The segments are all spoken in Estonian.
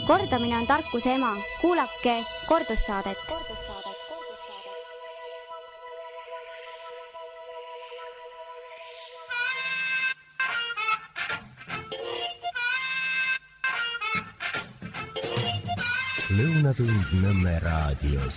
Kordamine on tarkuse ema. Kuulake kordussaadet. Lõunatund Nõmme raadios.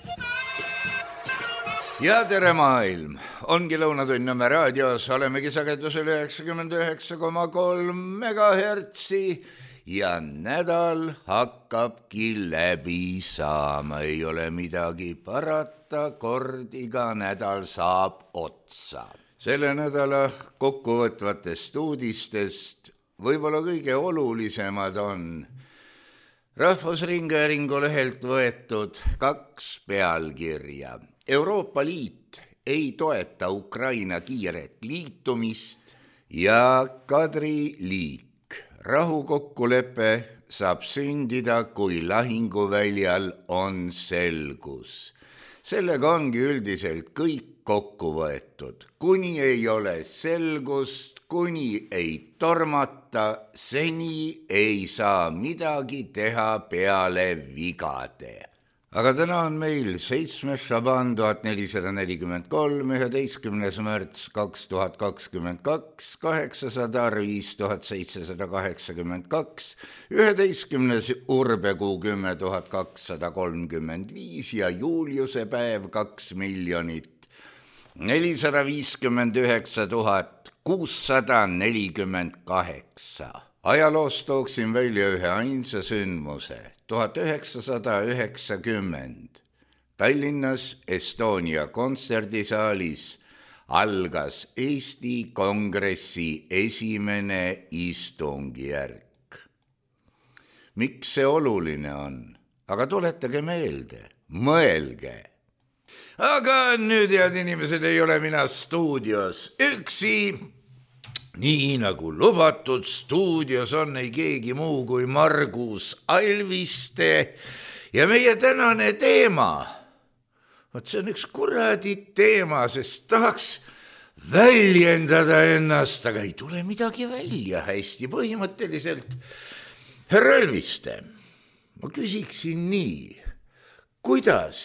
Ja tere maailm! Ongi Lõunatund Nõmme raadios, olemegi sagedusel 99,3 megahertsi ja nädal hakkabki läbi saama. Ei ole midagi parata, kord iga nädal saab otsa. Selle nädala kokkuvõtvatest uudistest võib-olla kõige olulisemad on Rahvusringhäälingu lehelt võetud 2 pealkirja. Euroopa Liit ei toeta Ukraina kiiret liitumist ja Kadri Liik. Rahukokkulepe saab sündida, kui lahinguväljal on selgus. Sellega ongi üldiselt kõik kokku võetud. Kuni ei ole selgust, kuni ei tormata, seni ei saa midagi teha peale vigade. Aga täna on meil 7. Šaban 1443, 11. märts 2022, 800 5782, 11. urbekuu 10235 ja Juliuse päev 2 459 648. Ajaloost tooksin välja ühe ainsa sündmuse. 1990 Tallinnas Estonia kontserdisaalis algas Eesti Kongressi esimene istungjärk. Miks see oluline on? Aga tuletage meelde, mõelge. Aga nüüd, head inimesed, ei ole mina stuudios üksi. Nii nagu lubatud, stuudios on ei keegi muu kui Margus Alviste ja meie tänane teema. See on üks kuradi teema, sest tahaks väljendada ennast, aga ei tule midagi välja hästi põhimõtteliselt. Härra Alviste, ma küsiksin nii, kuidas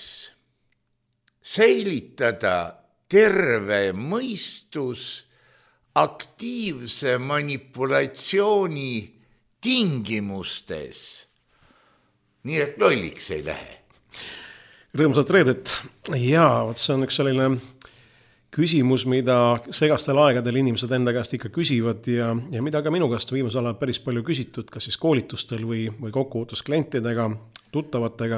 säilitada terve mõistus aktiivse manipulatsiooni tingimustes, nii et lolliks ei lähe? Rõõmsat reedet. Jaa, see on üks selline küsimus, mida segastel aegadel inimesed enda käest ikka küsivad ja mida ka minu käest viimasel ajal päris palju küsitud, kas siis koolitustel või kokkupuutus klientidega, tuttavatega.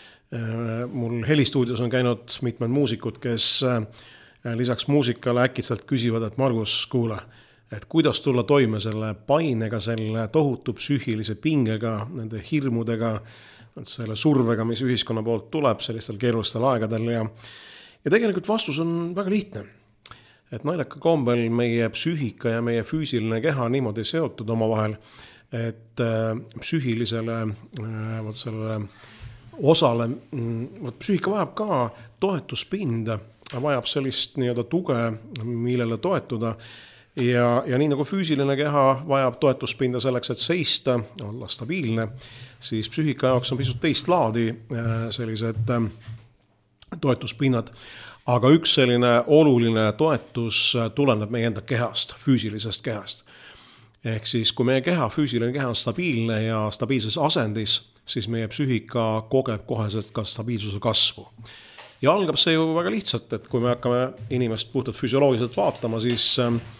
Mul helistuudios on käinud mitmed muusikud, kes lisaks muusikale äkitselt küsivad, et Margus, kuule, et kuidas tulla toime selle painega, selle tohutu psüühilise pingega, nende hirmudega, selle survega, mis ühiskonna poolt tuleb sellistel keerulistel aegadel ja tegelikult vastus on väga lihtne. Et naljaka kombel meie psüühika ja meie füüsiline keha niimoodi seotud omavahel, et psüühilisele sellele osale, psüühika vajab ka toetuspinda, vajab sellist nii-öelda tuge, millele toetuda ja nii nagu füüsiline keha vajab toetuspinda selleks, et seista, olla stabiilne, siis psüühika jaoks on pisut teist laadi sellised toetuspinnad, aga üks selline oluline toetus tuleneb meie enda kehast, füüsilisest kehast. Ehk siis, kui meie keha, füüsiline keha on stabiilne ja stabiilses asendis, siis meie psüühika kogeb koheselt ka stabiilsuse kasvu. Ja algab see ju väga lihtsalt, et kui me hakkame inimest puhtalt füsioloogiliselt vaatama, siis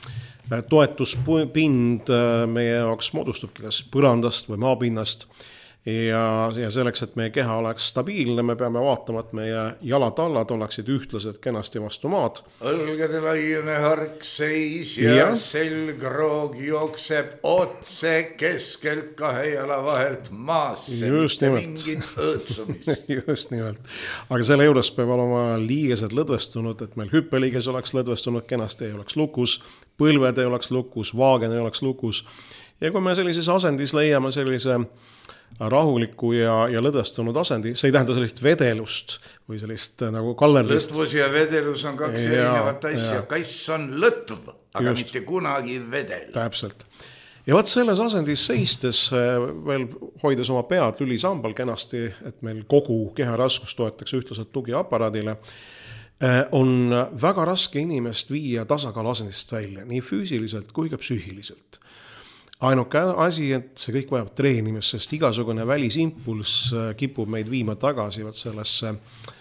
toetuspind meie jaoks moodustubki kas põrandast või maapinnast ja selleks, et meie keha oleks stabiilne, me peame vaatama, et meie jalatallad oleksid ühtlased kenasti vastu maad. Õlgade laiune harkseis ja selgroog jookseb otse keskelt 2 jala vahelt maasse. Just nimelt. Mingit õõtsumist. Just nimelt. Aga selle juures peab olema liigesed lõdvestunud, et meil hüppeliiges oleks lõdvestunud, kenasti ei oleks lukus, põlved ei oleks lukus, vaagen ei oleks lukus. Ja kui me sellises asendis leiame sellise rahuliku ja lõdvestunud asendi, see ei tähenda sellist vedelust või sellist nagu kallerlist. Lõtvus ja vedelus on 2 erinevat asja. Kass on lõtv, aga just. Mitte kunagi vedel. Täpselt. ja võt selles asendis seistes veel hoides oma pead lülisambal kenasti, et meil kogu keharaskust toetakse ühtlaselt tugiaparaadile, on väga raske inimest viia tasakaalu asendist välja, nii füüsiliselt kui ka psüühiliselt. Ainuke asi, et see kõik vajab treenimist, sest igasugune välisimpulss kipub meid viima tagasi sellesse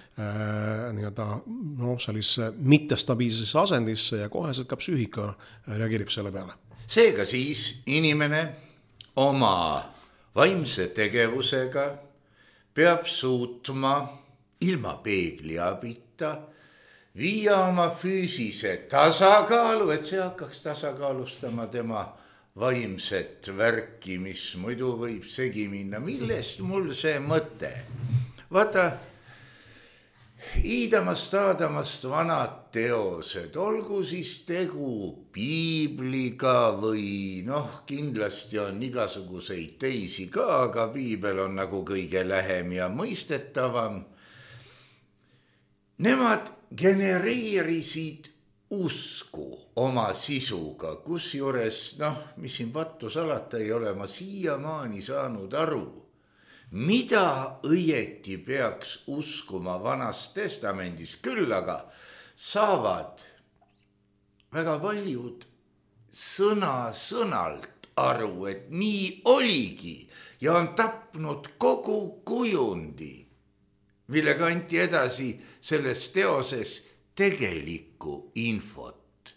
sellise mittestabiilsesse asendisse ja koheselt ka psüühika reageerib selle peale. Seega siis inimene oma vaimse tegevusega peab suutma ilma peegli abita viia oma füüsise tasakaalu, et see hakkaks tasakaalustama tema vaimset värki, mis muidu võib segi minna. Millest mul see mõte? Vaata, iidamast-aadamast vanad teosed, olgu siis tegu piibliga või kindlasti on igasuguseid teisi ka, aga piibel on nagu kõige lähem ja mõistetavam. Nemad genereerisid usku oma sisuga, kus juures, mis siin pattu salata ei ole, ma siiamaani saanud aru, mida õieti peaks uskuma Vanas Testamendis, küll aga saavad väga paljud sõna-sõnalt aru, et nii oligi ja on tapnud kogu kujundi, millega anti edasi selles teoses tegelikku infot.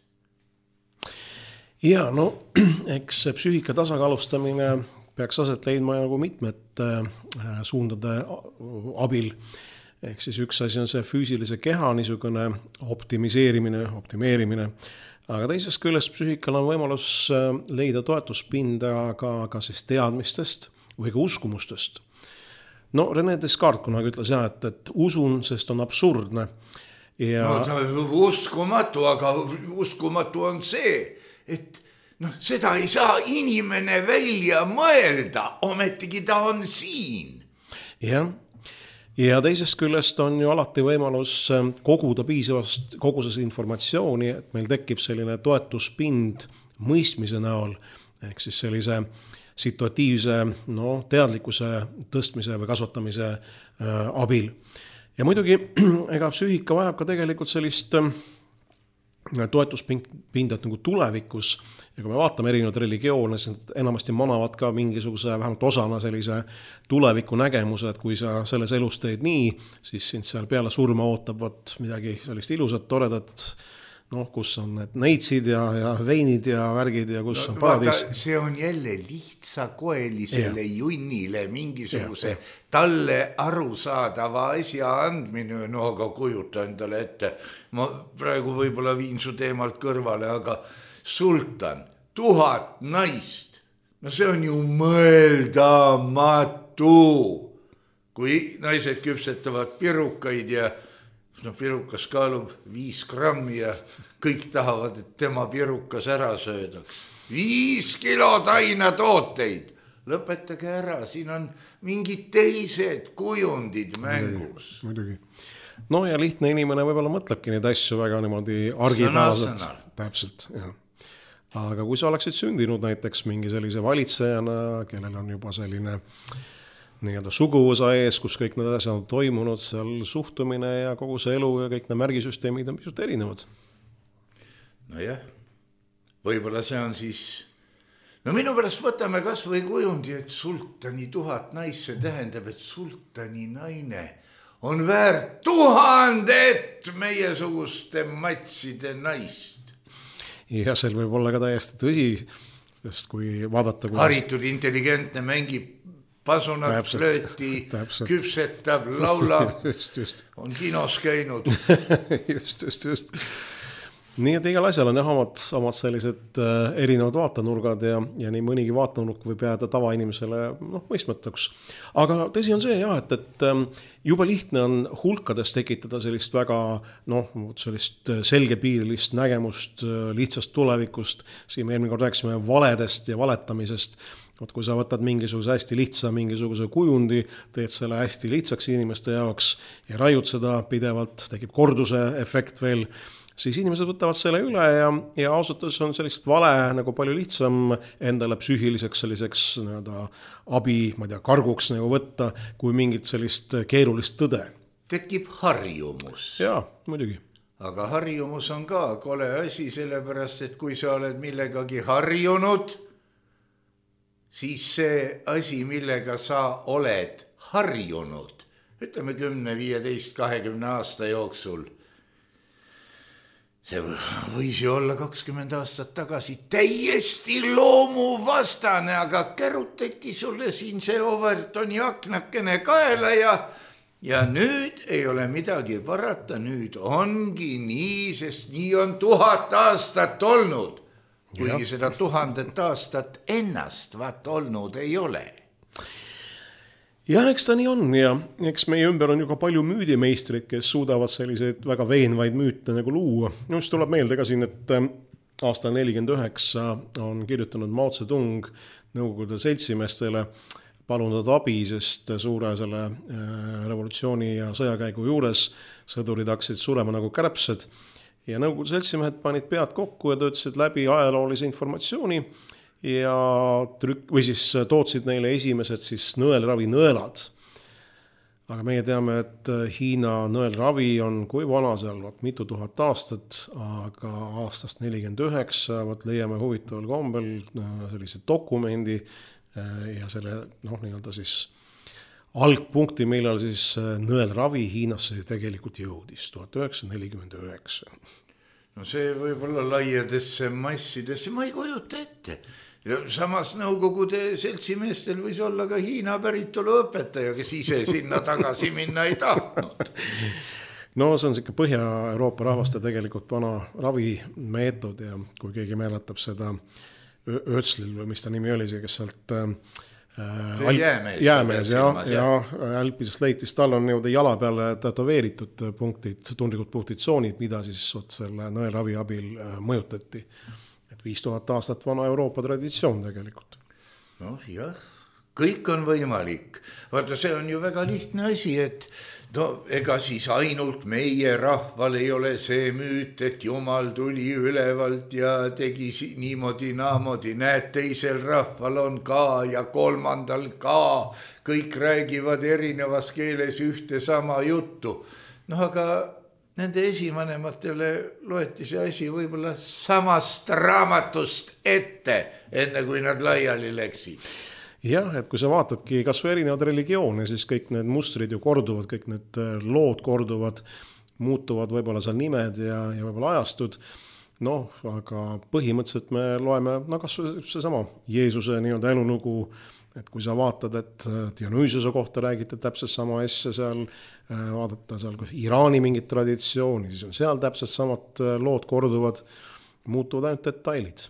Ja eks psüühika tasakaalustamine peaks aset leidma nagu mitmed suundade abil. Ehk siis üks asi on see füüsilise keha niisugune optimeerimine, aga teisest küljest psüühikal on võimalus leida toetuspinda ka siis teadmistest või ka uskumustest. René Descartes kunagi ütles et usun, sest on absurdne. Ja... uskumatu, aga uskumatu on see, et seda ei saa inimene välja mõelda, ometigi ta on siin. Ja teisest küljest on ju alati võimalus koguda piisavast koguses informatsiooni, et meil tekib selline toetuspind mõistmise näol, ehk siis sellise situatiivse teadlikkuse tõstmise või kasvatamise abil. Ja muidugi, ega psüühika vajab ka tegelikult sellist toetuspindat nagu tulevikus. Ja kui me vaatame erinevad religioone, siis enamasti manavad ka mingisuguse vähemalt osana sellise tuleviku nägemuse, et kui sa selles elus teed nii, siis sind seal peale surma ootab midagi sellist ilusat, toredat, kus on need neitsid ja veinid ja värgid ja kus on paradiis. See on jälle lihtsakoelisele junnile mingisuguse talle arusaadava asja andmine, aga kujuta endale ette. Ma praegu võib-olla viin su teemalt kõrvale, aga sultan, 1000 naist, see on ju mõeldamatu. Kui naised küpsetavad pirukaid ja pirukas kaalub 5 grammi ja kõik tahavad, et tema pirukas ära söödaks. 5 kilo tainatooteid. Lõpetage ära, siin on mingid teised kujundid mängus. Muidugi. Ja lihtne inimene võib-olla mõtlebki neid asju väga niimoodi argipäraselt. Täpselt, jah. Aga kui sa oleksid sündinud näiteks mingi sellise valitsejana, kellel on juba selline suguvõsa ees, kus kõik need asjad on toimunud, seal suhtumine ja kogu see elu ja kõik need märgisüsteemid on pisut erinevad. Nojah, võib-olla see on siis... minu pärast võtame kas või kujundi, et sultani 1000 naist, see tähendab, et sultani naine on väärt 1000 meiesuguste matside naist. Ja seal võib olla ka täiesti tõsi, sest kui vaadata... Haritud, intelligentne, mängib pasunat, flööti, küpsetab, laulab, on kinos käinud. Just. Nii et igal asjal on omad sellised erinevad vaatenurgad ja nii mõnigi vaatenurk võib jääda tavainimesele mõistmatuks. Aga tõsi on see, et juba lihtne on hulkades tekitada sellist väga sellist selgepiirilist nägemust lihtsast tulevikust. Siin me eelmine kord rääkisime valedest ja valetamisest. Kui sa võtad mingisuguse hästi lihtsa mingisuguse kujundi, teed selle hästi lihtsaks inimeste jaoks ja raiud seda pidevalt, tekib korduse efekt veel, siis inimesed võtavad selle üle ja ausalt on sellist vale nagu palju lihtsam endale psüühiliseks selliseks abi, ma ei tea, karguks nagu võtta, kui mingit sellist keerulist tõde. Tekib harjumus. Jaa, muidugi. Aga harjumus on ka kole asi, sellepärast, et kui sa oled millegagi harjunud, siis see asi, millega sa oled harjunud, ütleme 10, 15, 20 aasta jooksul, see võis ju olla 20 aastat tagasi täiesti loomuvastane, aga kerutati sulle siin see Overtoni aknakene kaela ja nüüd ei ole midagi parata, nüüd ongi nii, sest nii on 1000 aastat olnud. Kuigi seda 1000 aastat ennast olnud ei ole. Jah, eks ta nii on ja eks meie ümber on ju ka palju müüdimeistrid, kes suudavad selliseid väga veenvaid müüte nagu luua. Just tuleb meelde ka siin, et aastal 49 on kirjutanud Mao Zedong Nõukogude seltsimeestele palunud abi, sest suure selle revolutsiooni ja sõjakäigu juures sõdurid hakkasid surema nagu kärbsed. Ja Nõukogude seltsimehed panid pead kokku ja töötasid läbi ajaloolise informatsiooni ja tootsid neile esimesed siis nõelravi nõelad. Aga meie teame, et Hiina nõelravi on kui vana seal, mitu tuhat aastat, aga aastast 49 leiame huvitaval kombel sellise dokumendi ja selle nii-öelda siis algpunkti, millal siis nõelravi Hiinasse tegelikult jõudis, 1949. No see võib-olla laiadesse massidesse, ma ei kujuta ette. Ja samas Nõukogude seltsimeestel võis olla ka Hiina päritolu õpetaja, kes ise sinna tagasi minna ei tahtnud. No see on siuke Põhja-Euroopa rahvaste tegelikult vana ravimeetod ja kui keegi mäletab seda Ötslil või mis ta nimi oli, see kes sealt jäämees ja Alpidest leitis, tal on jala peale tätoveeritud punktid, tundlikud punktid, tsoonid, mida siis selle nõelravi abil mõjutati. Et 5000 aastat vana Euroopa traditsioon tegelikult. Noh jah, kõik on võimalik. Vaata, see on ju väga lihtne asi, et ega siis ainult meie rahval ei ole see müüt, et Jumal tuli ülevalt ja tegi niimoodi, naamodi, näed, teisel rahval on ka ja kolmandal ka, kõik räägivad erinevas keeles ühte sama juttu. Aga nende esivanematele loeti see asi võib-olla samast raamatust ette, enne kui nad laiali läksid. Jah, et kui sa vaatadki kas või erinevad religioone, siis kõik need mustrid ju korduvad, kõik need lood korduvad, muutuvad võib-olla seal nimed ja võib-olla ajastud. Aga põhimõtteliselt me loeme, kas see sama Jeesuse nii-öelda elulugu, et kui sa vaatad, et Dionüüsuse kohta räägite täpselt sama asja seal, vaadata seal Iraani mingit traditsiooni, siis on seal täpselt samad lood korduvad, muutuvad ainult detailid.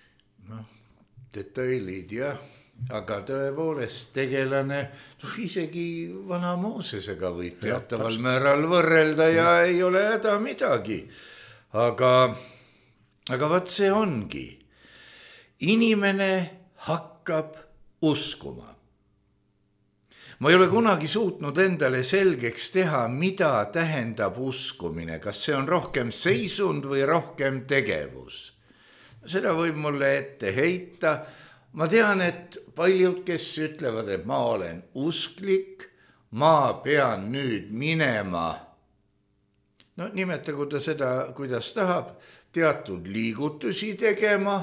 Detailid, jah. Aga tõepoolest tegelane, isegi vana Moosesega võib teataval määral võrrelda ja ei ole häda midagi. Aga vaat see ongi. Inimene hakkab uskuma. Ma ei ole kunagi suutnud endale selgeks teha, mida tähendab uskumine. Kas see on rohkem seisund või rohkem tegevus? Seda võib mulle ette heita. Ma tean, et paljud, kes ütlevad, et ma olen usklik, ma pean nüüd minema. Nimetagu ta seda, kuidas tahab, teatud liigutusi tegema.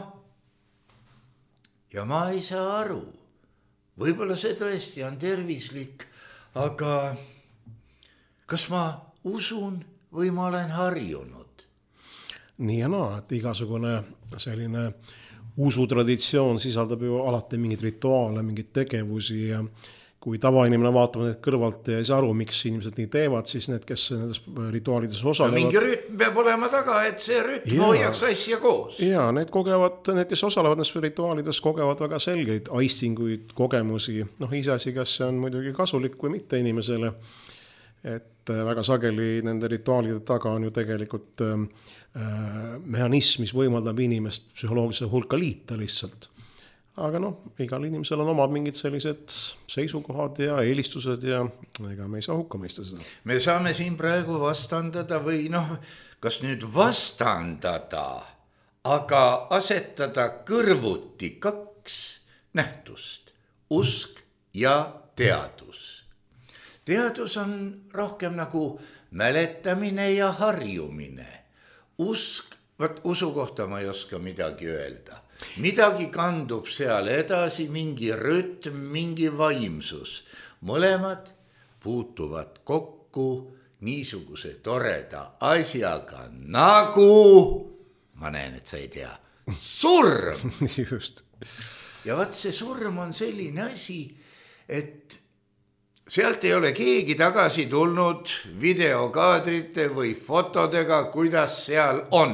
Ja ma ei saa aru. Võib-olla see tõesti on tervislik, aga kas ma usun või ma olen harjunud? Nii ja naa, et igasugune selline usutraditsioon sisaldab ju alati mingid rituaale, mingid tegevusi ja kui tavainimene vaatab need kõrvalt ja ei saa aru, miks inimesed nii teevad, siis need, kes nendes rituaalides osalevad. Mingi rütm peab olema taga, et see rütm hoiaks asja koos. Ja need kogevad, need, kes osalevad nendes rituaalides, kogevad väga selgeid aistinguid, kogemusi. Iseasi, kas see on muidugi kasulik või mitte inimesele. Et väga sageli nende rituaalide taga on ju tegelikult mehhanism, mis võimaldab inimest psühholoogilise hulka liita lihtsalt. Aga igal inimesel on omad mingid sellised seisukohad ja eelistused ja ega me ei saa hukka mõista seda. Me saame siin praegu vastandada või kas nüüd vastandada, aga asetada kõrvuti 2 nähtust, usk ja teadus. Teadus on rohkem nagu mäletamine ja harjumine. Usk, usu kohta ma ei oska midagi öelda. Midagi kandub seal edasi, mingi rütm, mingi vaimsus. Mõlemad puutuvad kokku niisuguse toreda asjaga nagu, ma näen, et sa ei tea, surm. Just. Ja vaat see surm on selline asi, et sealt ei ole keegi tagasi tulnud videokaadrite või fotodega, kuidas seal on.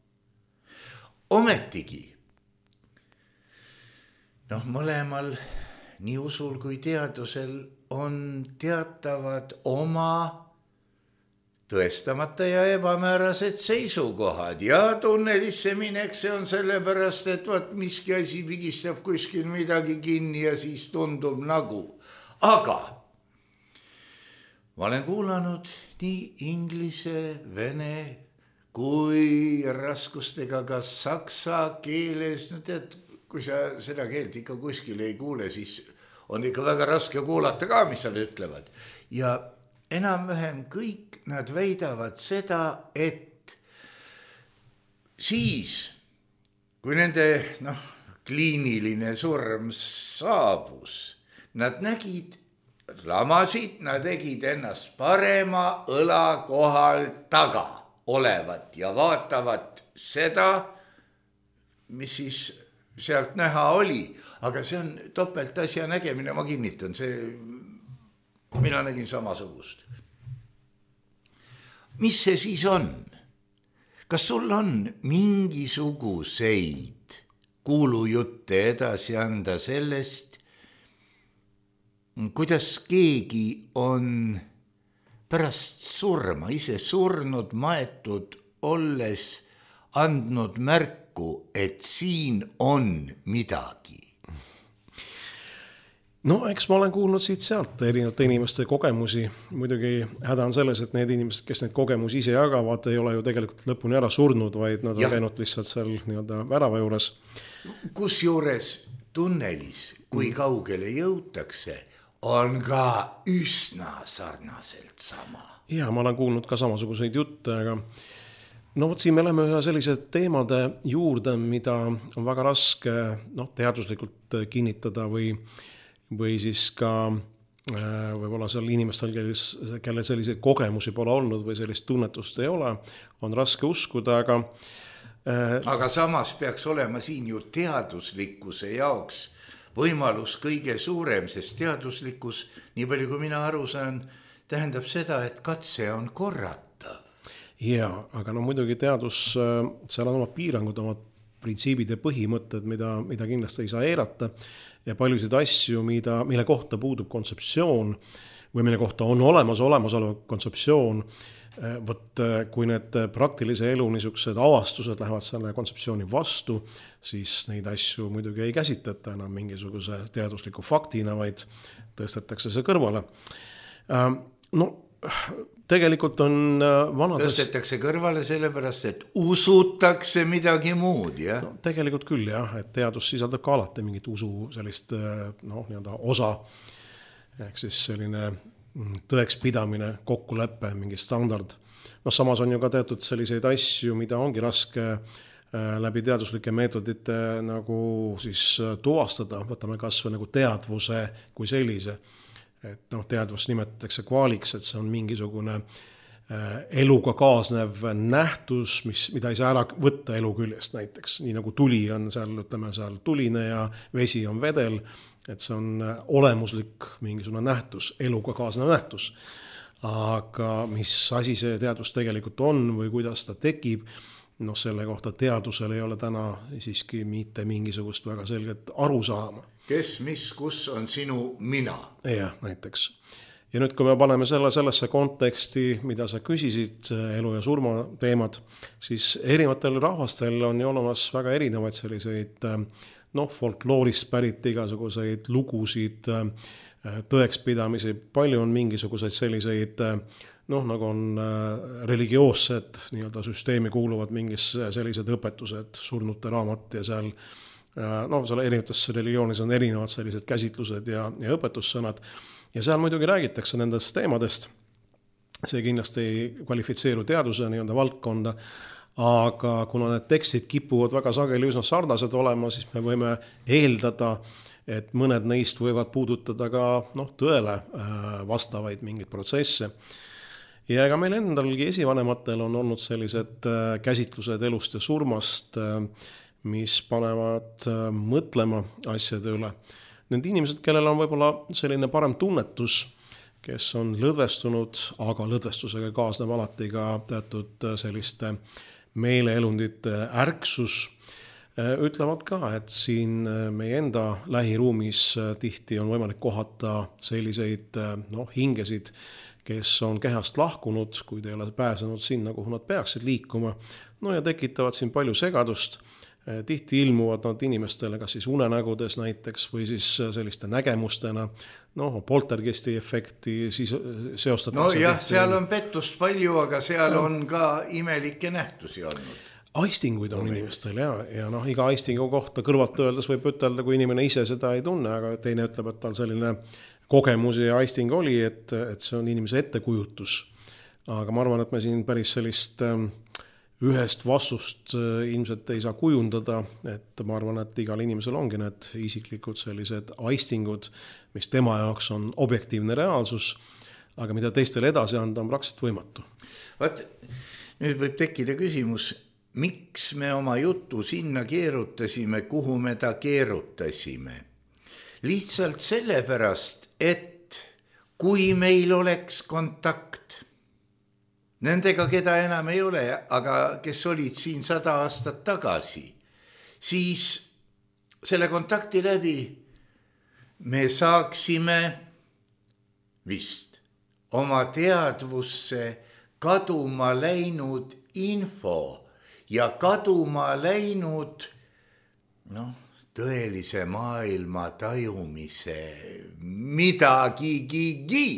Ometigi, mõlemal, nii usul kui teadusel, on teatavad oma tõestamata ja ebamäärased seisukohad ja tunnelisse minek, see on sellepärast, et miski asi vigistab kuskil midagi kinni ja siis tundub nagu. Aga ma olen kuulanud nii inglise, vene kui raskustega ka saksa keeles. Tead, kui sa seda keelt ikka kuskil ei kuule, siis on ikka väga raske kuulata ka, mis nad ütlevad. Ja enam-vähem kõik nad väidavad seda, et siis, kui nende kliiniline surm saabus, nad nägid, lamasid, nad tegid ennast parema õla kohal taga olevat ja vaatavat seda, mis siis sealt näha oli. Aga see on topelt asja nägemine, ma kinnitan, mina nägin samasugust. Mis see siis on? Kas sul on mingisuguseid kuulujutte edasi anda sellest, kuidas keegi on pärast surma, ise surnud, maetud olles andnud märku, et siin on midagi? Eks ma olen kuulnud siit sealt erinevate inimeste kogemusi. Muidugi häda on selles, et need inimesed, kes neid kogemusi ise jagavad, ei ole ju tegelikult lõpuni ära surnud, vaid nad on käinud lihtsalt seal värava juures. Kusjuures tunnelis, kui kaugele jõutakse, on ka üsna sarnaselt sama. Ja ma olen kuulnud ka samasuguseid jutte, aga siin me oleme ühe sellise teemade juurde, mida on väga raske teaduslikult kinnitada või siis ka võib-olla seal inimestel, kelle selliseid kogemusi pole olnud või sellist tunnetust ei ole, on raske uskuda, aga samas peaks olema siin ju teaduslikkuse jaoks võimalus kõige suurem, sest teaduslikkus, nii palju kui mina aru saan, tähendab seda, et katse on korratav. Ja, aga muidugi teadus, seal on omad piirangud, omad printsiibid ja põhimõtted, mida kindlasti ei saa eirata ja paljusid asju, mille kohta puudub kontseptsioon või mille kohta on olemasolev kontseptsioon, kui need praktilise elu niisugused avastused lähevad selle kontseptsiooni vastu, siis neid asju muidugi ei käsitleta enam mingisuguse teadusliku faktina, vaid tõstetakse see kõrvale. Tegelikult on tõstetakse kõrvale sellepärast, et usutakse midagi muud, jah? Tegelikult küll, jah, et teadus sisaldab ka alati mingit usu sellist osa, ehk siis selline tõekspidamine, kokkulepe, mingi standard. Samas on ju ka teatud selliseid asju, mida ongi raske läbi teaduslike meetodite nagu siis tuvastada, võtame kas või nagu teadvuse kui sellise. Et teadvust nimetatakse kvaaliks, et see on mingisugune eluga kaasnev nähtus, mida ei saa ära võtta elu küljest näiteks. Nii nagu tuli on seal, seal tuline ja vesi on vedel, et see on olemuslik mingisugune nähtus, eluga kaasnev nähtus. Aga mis asi see teadvus tegelikult on või kuidas ta tekib, selle kohta teadusel ei ole täna siiski mitte mingisugust väga selget arusaama. Kes, mis, kus on sinu mina? Ja, näiteks. Ja nüüd, kui me paneme sellesse konteksti, mida sa küsisid, elu ja surma teemad, siis erinevatel rahvastel on ju olemas väga erinevaid selliseid folkloorist pärit igasuguseid lugusid, tõekspidamisi, palju on mingisuguseid selliseid noh, nagu on religioossed nii-öelda süsteemi kuuluvad mingis sellised õpetused, surnute raamat ja seal seal erinevates religioonides on erinevad sellised käsitlused ja õpetussõnad ja seal muidugi räägitakse nendest teemadest. See kindlasti ei kvalifitseeru teaduse nii-öelda valdkonda, aga kuna need tekstid kipuvad väga sageli üsna sarnased olema, siis me võime eeldada, et mõned neist võivad puudutada ka tõele vastavaid mingeid protsesse. Ja ega meil endalgi esivanematel on olnud sellised käsitlused elust ja surmast, mis panevad mõtlema asjade üle. Need inimesed, kellel on võib-olla selline parem tunnetus, kes on lõdvestunud, aga lõdvestusega kaasneb alati ka teatud selliste meeleelundite ärksus, ütlevad ka, et siin meie enda lähiruumis tihti on võimalik kohata selliseid hingesid, kes on kehast lahkunud, kuid ei ole pääsenud sinna, kuhu nad peaksid liikuma, ja tekitavad siin palju segadust. Tihti ilmuvad nad inimestele kas siis unenägudes näiteks või siis selliste nägemustena, poltergeisti efekti seostatakse. Jah, seal on pettust palju, aga seal on ka imelikke nähtusi olnud. Aistinguid on inimestel ja iga aistingu kohta kõrvalt öeldes võib ütelda, kui inimene ise seda ei tunne, aga teine ütleb, et tal selline kogemus ja aisting oli, et see on inimese ettekujutus. Aga ma arvan, et me siin päris sellist ühest vastust ilmselt ei saa kujundada, et ma arvan, et igal inimesel ongi need isiklikud sellised aistingud, mis tema jaoks on objektiivne reaalsus, aga mida teistele edasi anda on praktiliselt võimatu. Vaat, nüüd võib tekkida küsimus, miks me oma jutu sinna keerutasime, kuhu me ta keerutasime? Lihtsalt sellepärast, et kui meil oleks kontakt nendega, keda enam ei ole, aga kes olid siin 100 aastat tagasi, siis selle kontakti läbi me saaksime vist oma teadvusse kaduma läinud info ja kaduma läinud tõelise maailma tajumise midagigi.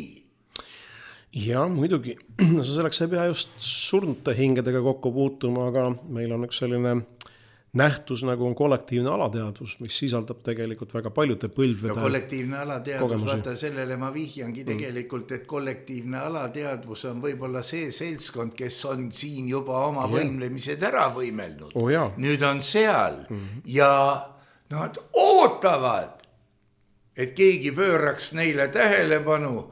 Ja muidugi, selleks ei pea just surnute hingedega kokku puutuma, aga meil on üks selline nähtus, nagu on kollektiivne alateadvus, mis sisaldab tegelikult väga paljude põlvede kollektiivne alateadvus, vaata sellele ma vihjangi tegelikult, et kollektiivne alateadvus on võib-olla see seltskond, kes on siin juba oma võimlemised ära võimelnud. Nüüd on seal ja nad ootavad, et keegi pööraks neile tähelepanu.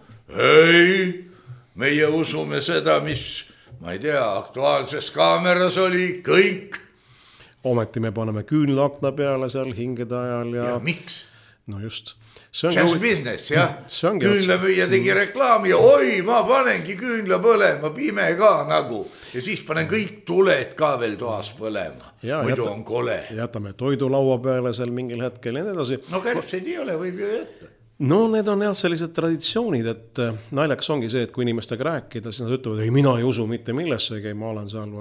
Ei, meie usume seda, mis, ma ei tea, Aktuaalses Kaameras oli, kõik. Ometi me paneme küünlaakna peale seal hingede ajal ja miks? No just. See on business, jah. Küünlamüüja tegi reklaami ja oi, ma panengi küünla põlema, pime ka nagu. Ja siis panen kõik tuled ka veel toas põlema. Muidu on kole. Jätame toidulaua peale seal mingil hetkel ja nii edasi. No kärbseid ei ole, võib ju jätta. No need on jah sellised traditsioonid, et naljakas ongi see, et kui inimestega rääkida, siis nad ütlevad, ei mina ei usu mitte millessegi, ma olen seal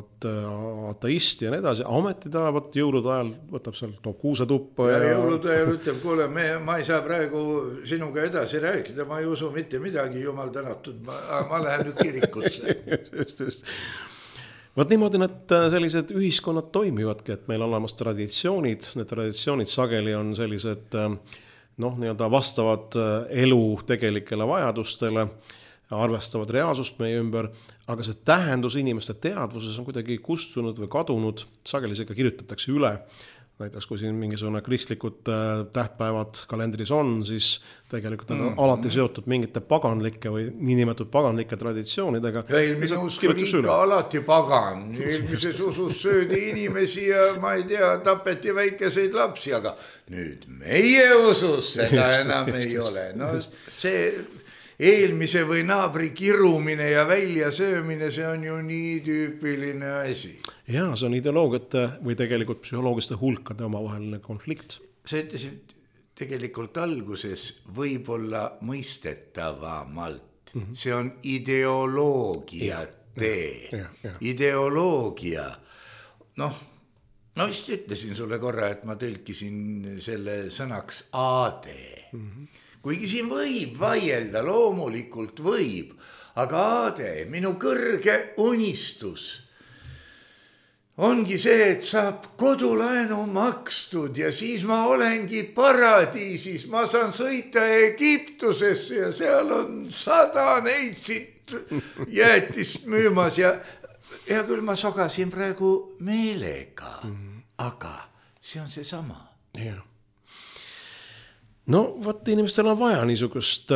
ateist ja nii edasi, ometi ta jõulude ajal võtab seal, toob kuusetuppa. Ja jõulude ajal ütleb, kuule, ma ei saa praegu sinuga edasi rääkida, ma ei usu mitte midagi, jumal tänatud, ma lähen nüüd kirikusse. just. Vaat niimoodi need sellised ühiskonnad toimivadki, et meil on olemas traditsioonid, need traditsioonid sageli on sellised nii-öelda vastavad elu tegelikele vajadustele, arvestavad reaalsust meie ümber, aga see tähendus inimeste teadvuses on kuidagi kustunud või kadunud, sageli see ka kirjutatakse üle. Näiteks kui siin mingisugune kristlikud tähtpäevad kalendris on, siis tegelikult on alati seotud mingite paganlike või niinimetatud paganlike traditsioonidega. Eelmine usk oli ikka alati pagan. Eelmises usus söödi inimesi ja ma ei tea, tapeti väikeseid lapsi, aga nüüd meie usus seda enam ei ole. No see eelmise või naabri kirumine ja väljasöömine, see on ju nii tüüpiline asi. Jaa, see on ideoloogiate või tegelikult psühholoogiste hulkade omavaheline konflikt. Sa ütlesid tegelikult alguses võib-olla mõistetavamalt. See on ideoloogia tee. Ideoloogia. No vist ütlesin sulle korra, et ma tõlkisin selle sõnaks aade. kuigi siin võib vaielda, loomulikult võib, aga Aade, minu kõrge unistus ongi see, et saab kodulaenu makstud ja siis ma olengi paradiisis, ma saan sõita Egiptusesse ja seal on 100 neitsit jäätist müümas ja küll ma sogasin praegu meelega, aga see on seesama. Ja. No võt inimestel on vaja niisugust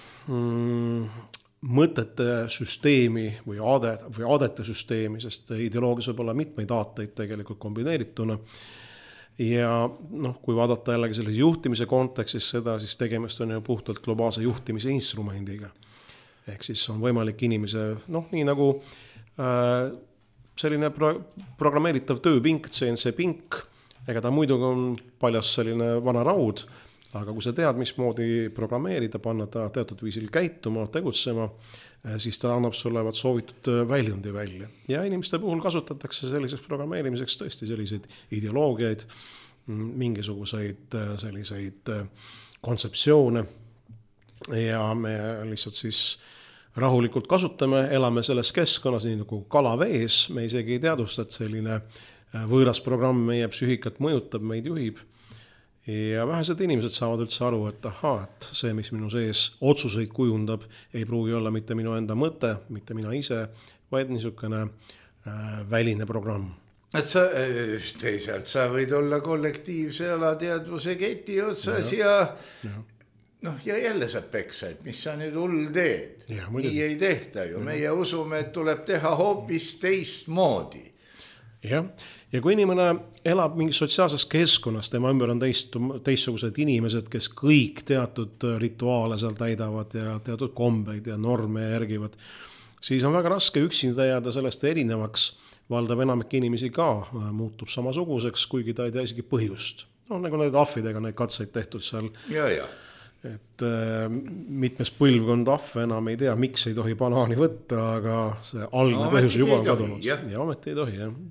mõtete süsteemi või aadete süsteemi, sest ideoloogias võib olla mitmeid aateid tegelikult kombineerituna. Ja kui vaadata jällegi selles juhtimise kontekstis seda, siis tegemist on ju puhtalt globaalse juhtimise instrumendiga. Ehk siis on võimalik inimese, nii nagu selline programmeeritav tööpink, CNC pink, ega ta muidugi on paljas selline vana raud, aga kui sa tead, mismoodi programmeerida, panna ta teatud viisil käituma, tegutsema, siis ta annab sulle soovitud väljundi välja. Ja inimeste puhul kasutatakse selliseks programmeerimiseks tõesti selliseid ideoloogiaid, mingisuguseid selliseid kontseptsioone ja me lihtsalt siis rahulikult kasutame, elame selles keskkonnas nii nagu kala vees, me isegi ei teadusta, et selline võõras programm meie psüühikat mõjutab, meid juhib. Ja vähesed inimesed saavad üldse aru, et et see, mis minu sees otsuseid kujundab, ei pruugi olla mitte minu enda mõte, mitte mina ise, vaid niisugune väline programm. Et teisalt sa võid olla kollektiivse alateadvuse keti otsas ja jälle sa peksa, et mis sa nüüd hull teed. Nii ei tehta ju, meie usume, et tuleb teha hoopis teistmoodi. Ja kui inimene elab mingis sotsiaalses keskkonnas, tema ümber on teistsugused inimesed, kes kõik teatud rituaale seal täidavad ja teatud kombeid ja norme järgivad, siis on väga raske üksinda jääda sellest erinevaks. Valdav enamik inimesi ka muutub samasuguseks, kuigi ta ei tea isegi põhjust. Nagu need ahvidega neid katseid tehtud seal. Et mitmes põlvkond ahve enam ei tea, miks ei tohi banaani võtta, aga see algne põhjus juba on kadunud. Ja ometi ei tohi, jah.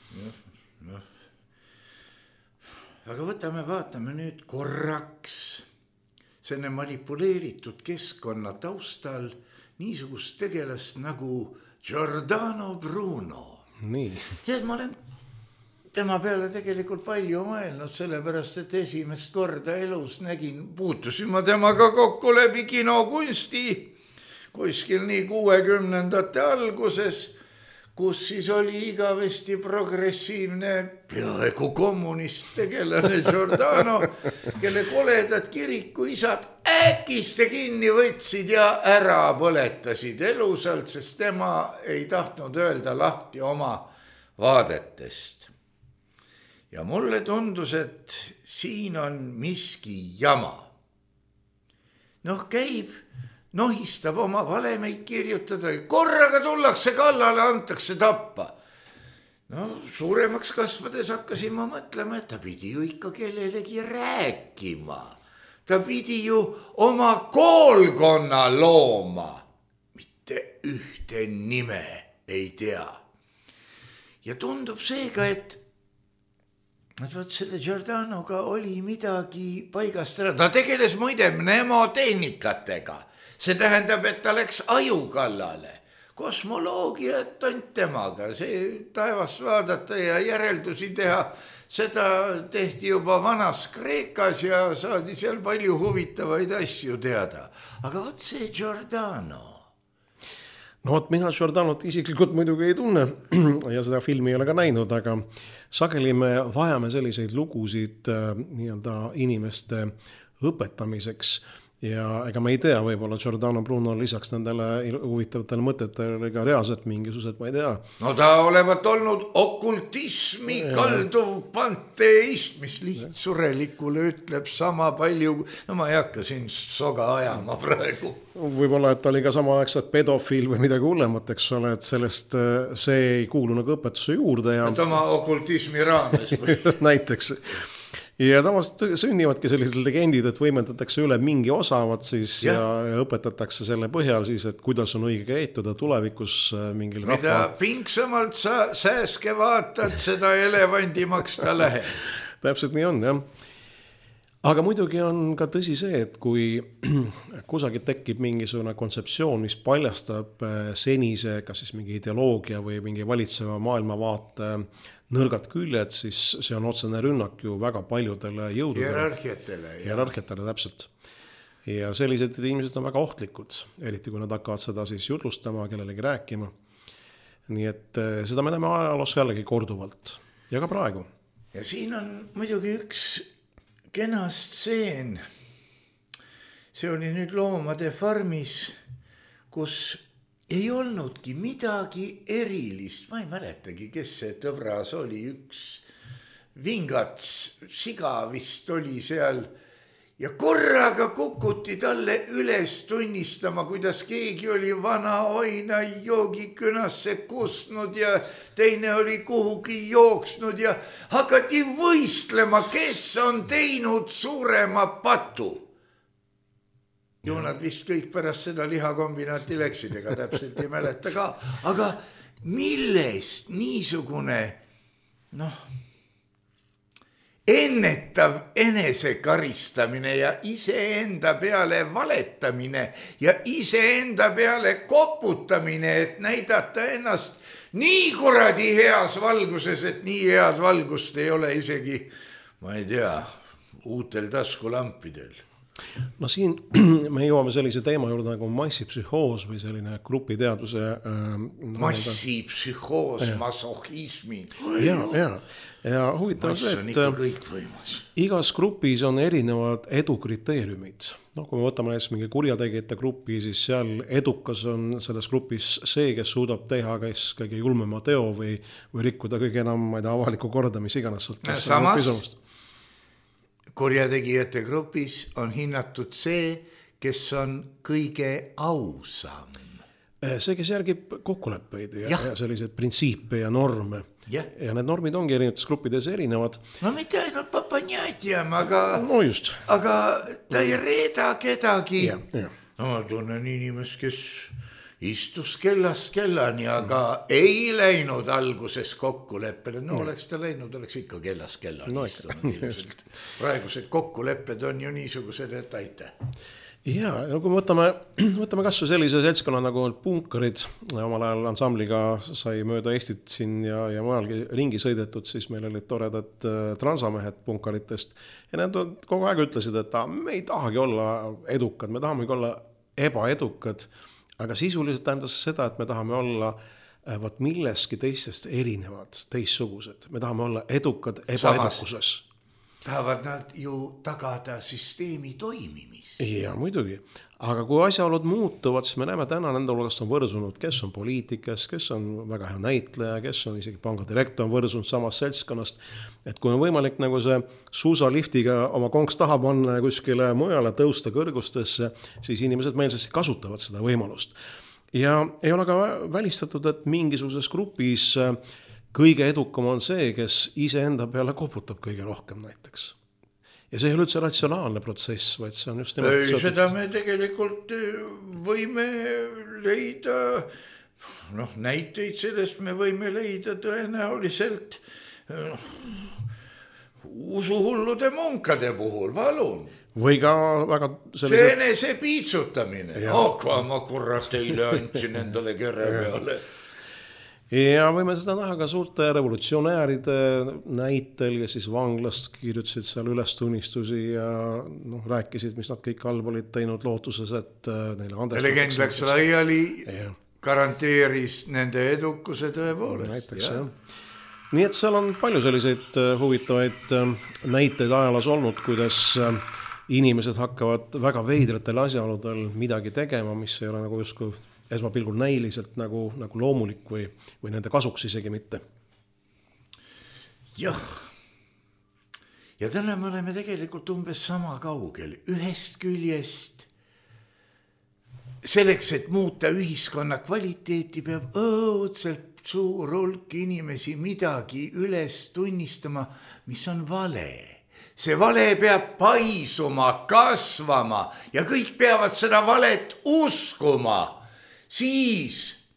Aga vaatame nüüd korraks selle manipuleeritud keskkonna taustal niisugust tegelast nagu Giordano Bruno. Nii. Tead, ma olen tema peale tegelikult palju mõelnud, sellepärast, et esimest korda elus puutusin ma temaga kokku läbi kinokunsti kuskil nii 60ndate alguses, kus siis oli igavesti progressiivne peaaegu kommunist tegelane Giordano, kelle koledad kirikuisad äkiste kinni võtsid ja ära põletasid elusalt, sest tema ei tahtnud öelda lahti oma vaadetest. Ja mulle tundus, et siin on miski jama. Käib, nohistab oma valemeid kirjutada, korraga tullakse kallale, antakse tappa. Suuremaks kasvades hakkasin ma mõtlema, et ta pidi ju ikka kellelegi rääkima. Ta pidi ju oma koolkonna looma. Mitte ühte nime ei tea. Ja tundub seega, et selle Giordanoga oli midagi paigast ära. Ta tegeles muide mnemotehnikatega. See tähendab, et ta läks aju kallale. Kosmoloogiat on temaga, see taevast vaadata ja järeldusi teha. Seda tehti juba vanas Kreekas ja saadi seal palju huvitavaid asju teada. Aga võt see Giordano. Mina Giordanot isiklikult muidugi ei tunne ja seda filmi ei ole ka näinud, aga sageli me vajame selliseid lugusid inimeste õpetamiseks. Ja ega ma ei tea, võib-olla Giordano Bruno lisaks nendele huvitavatele mõtetele ka reaalselt mingisugused, ma ei tea. Ta olevat olnud okultismi kalduv panteist, mis lihtsurelikule ütleb sama palju. Ma ei hakka siin soga ajama praegu. Võib-olla, et ta oli ka samaaegselt pedofiil või midagi hullemat, eks ole, et sellest see ei kuulu nagu õpetuse juurde. Et oma okultismi raames või? Näiteks. Ja tavaliselt sünnivadki sellised legendid, et võimendatakse üle mingi osavat siis ja õpetatakse selle põhjal siis, et kuidas on õige käituda tulevikus mingil rahva. Mida pingsamalt sa sääske vaatad, seda elevandimaks ta läheb. Täpselt nii on, jah. aga muidugi on ka tõsi see, et kui kusagil tekib mingisugune kontseptsioon, mis paljastab senise, kas siis mingi ideoloogia või mingi valitseva maailmavaate nõrgad küljed, siis see on otsene rünnak ju väga paljudele jõududele. Hierarhiatele, täpselt. Ja sellised inimesed on väga ohtlikud, eriti kui nad hakkavad seda siis jutlustama, kellelegi rääkima. Nii et seda me näeme ajaloos jällegi korduvalt ja ka praegu. Ja siin on muidugi üks kena stseen. See oli nüüd Loomade farmis, kus ei olnudki midagi erilist. Ma ei mäletagi, kes see tõvras oli, üks vingats siga vist oli seal. Ja korraga kukuti talle üles tunnistama, kuidas keegi oli vana oina joogikünasse kusnud ja teine oli kuhugi jooksnud ja hakati võistlema, kes on teinud suurema patu. Ju nad vist kõik pärast seda lihakombinaati läksid, ega täpselt ei mäleta ka. Aga millest niisugune, ennetav enesekaristamine ja iseenda peale valetamine ja iseenda peale koputamine, et näidata ennast nii kuradi heas valguses, et nii heas valgust ei ole isegi, ma ei tea, uutel taskulampidel. No siin me jõuame sellise teema juurde nagu massipsühhoos või selline grupiteaduse massipsühhoos, masohhismi. Ja huvitav see, et igas grupis on erinevad edukriteeriumid. Kui me võtame näiteks mingi kurjategijate grupi, siis seal edukas on selles grupis see, kes suudab teha kes kõige julmema teo või rikkuda kõige enam, ma ei tea, avaliku korda, mis iganes. Samas kurjategijate grupis on hinnatud see, kes on kõige ausam. See, kes järgib kokkuleppeid ja selliseid printsiipe ja norme. Ja need normid ongi erinevates gruppides erinevad. No mitte ainult papanjatjam, aga ta ei reeda kedagi. Ma tunnen inimest, kes istus kellast kellani, aga ei läinud alguses kokkuleppele. Oleks ta läinud, oleks ikka kellast kellani istunud. Praegused kokkulepped on ju niisugused, et aite. Ja kui me võtame kasvu sellise seltskonna nagu punkarid, omal ajal ansambliga sai mööda Eestit siin ja mujalgi ringi sõidetud, siis meil olid toredad transamehed punkaritest ja need kogu aeg ütlesid, et me ei tahagi olla edukad, me tahame olla ebaedukad, aga sisuliselt tähendas seda, et me tahame olla milleski teistest erinevad, teistsugused, me tahame olla edukad ebaedukuses. Tahavad nad ju tagada süsteemi toimimist. Ja muidugi, aga kui asjaolud muutuvad, siis me näeme täna nende hulgast on võrsunud, kes on poliitikas, kes on väga hea näitleja, kes on isegi pangadirektor on võrsunud samast seltskonnast. Et kui on võimalik nagu see suusaliftiga oma konks taha panna ja kuskile mujale tõusta kõrgustesse, siis inimesed meelsasti kasutavad seda võimalust. Ja ei ole ka välistatud, et mingisuguses grupis kõige edukam on see, kes iseenda peale koputab kõige rohkem näiteks. Ja see ei ole üldse ratsionaalne protsess, vaid see on just seda me tegelikult võime leida, näiteid sellest me võime leida tõenäoliselt usuhullude munkade puhul, palun. Või ka väga see enese piitsutamine, aga ma kurat teile andsin endale kere peale. Ja võime seda näha ka suurte revolutsionääride näitel, kes siis vanglast kirjutasid seal ülestunnistusi ja rääkisid, mis nad kõik halb olid teinud lootuses, et neile andestatakse. Legend läks laiali, garanteeris nende edukuse tõepoolest. Näiteks, Nii et seal on palju selliseid huvitavaid näiteid ajaloos olnud, kuidas inimesed hakkavad väga veidratel asjaoludel midagi tegema, mis ei ole nagu justkui esmapilgul näiliselt nagu loomulik või nende kasuks isegi mitte. Jah. Ja täna me oleme tegelikult umbes sama kaugel. Ühest küljest selleks, et muuta ühiskonna kvaliteeti, peab õudselt suur hulk inimesi midagi üles tunnistama, mis on vale. See vale peab paisuma, kasvama ja kõik peavad seda valet uskuma. Siis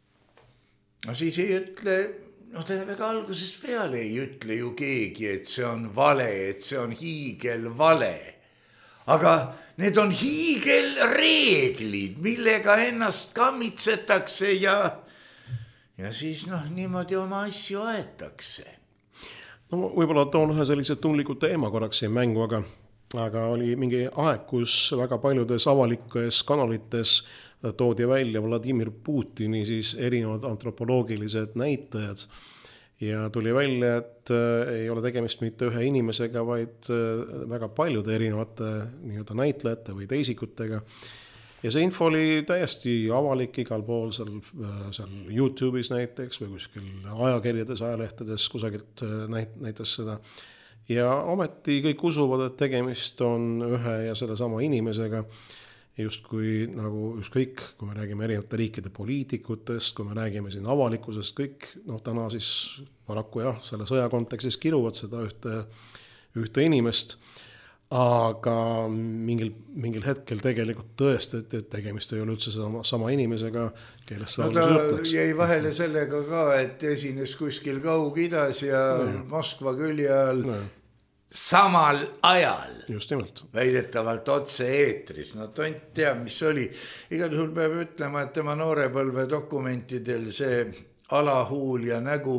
ei ütle, ta väga algusest peale ei ütle ju keegi, et see on vale, et see on hiigel vale. aga need on hiigelreeglid, millega ennast kammitsetakse ja siis niimoodi oma asju aetakse. No võib-olla toon ühe sellise tundliku teema korraks siin mängu, aga oli mingi aeg, kus väga paljudes avalikes kanalites toodi välja Vladimir Putini siis erinevad antropoloogilised näitajad ja tuli välja, et ei ole tegemist mitte ühe inimesega, vaid väga paljude erinevate nii-öelda näitlejate või teisikutega. Ja see info oli täiesti avalik igal pool seal YouTube'is näiteks või kuskil ajakirjades, ajalehtedes kusagilt näitas seda. Ja ometi kõik usuvad, et tegemist on ühe ja selle sama inimesega. Justkui nagu ükskõik, kui me räägime erinevate riikide poliitikutest, kui me räägime siin avalikkusest, kõik täna siis paraku selle sõja kontekstis kiruvad seda ühte inimest, aga mingil hetkel tegelikult tõestati, et tegemist ei ole üldse sama inimesega, kellest see alguses jutleks. Jäi vahele sellega ka, et esines kuskil Kaug-Idas ja Moskva külje all samal ajal. Just nimelt. Väidetavalt otse eetris. No tont teab, mis oli. Igal juhul peab ütlema, et tema noorepõlve dokumentidel see alahuul ja nägu,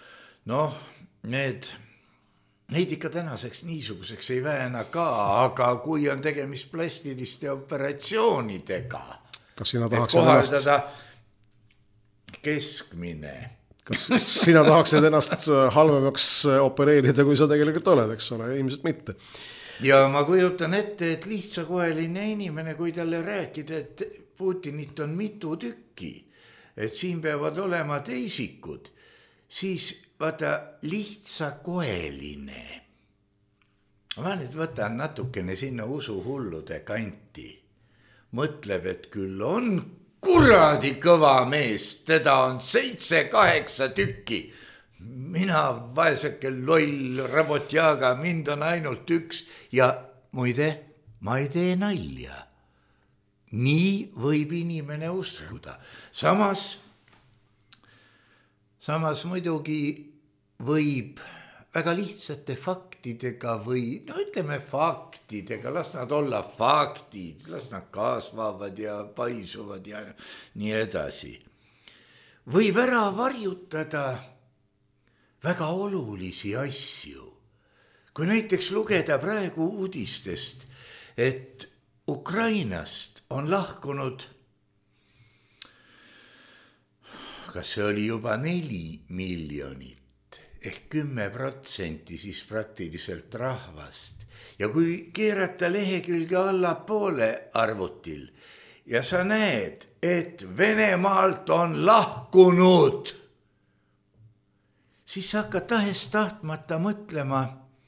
neid ikka tänaseks niisuguseks ei väena ka, aga kui on tegemist plastiliste operatsioonidega, kas sina tahaks kohaldada keskmine. Kas sina tahaksid ennast halvemaks opereerida, kui sa tegelikult oled, eks ole, ilmselt mitte. Ja ma kujutan ette, et lihtsakoeline inimene, kui talle rääkida, et Putinit on mitu tükki, et siin peavad olema teisikud, siis vaata lihtsakoeline. Ma nüüd võtan natukene sinna usuhullude kanti. Mõtleb, et küll on kuradi kõva mees, teda on 7-8 tükki. Mina vaeseke loll rabotjaga, mind on ainult üks ja muide, ma ei tee nalja. Nii võib inimene uskuda. Samas muidugi võib väga lihtsate faktidega või ütleme faktidega, las nad olla faktid, las nad kasvavad ja paisuvad ja nii edasi. Võib ära varjutada väga olulisi asju. Kui näiteks lugeda praegu uudistest, et Ukrainast on lahkunud, kas see oli juba 4 miljonit, ehk 10% siis praktiliselt rahvast. Ja kui keerata lehekülge allapoole arvutil ja sa näed, et Venemaalt on lahkunud, siis sa hakkad tahes-tahtmata mõtlema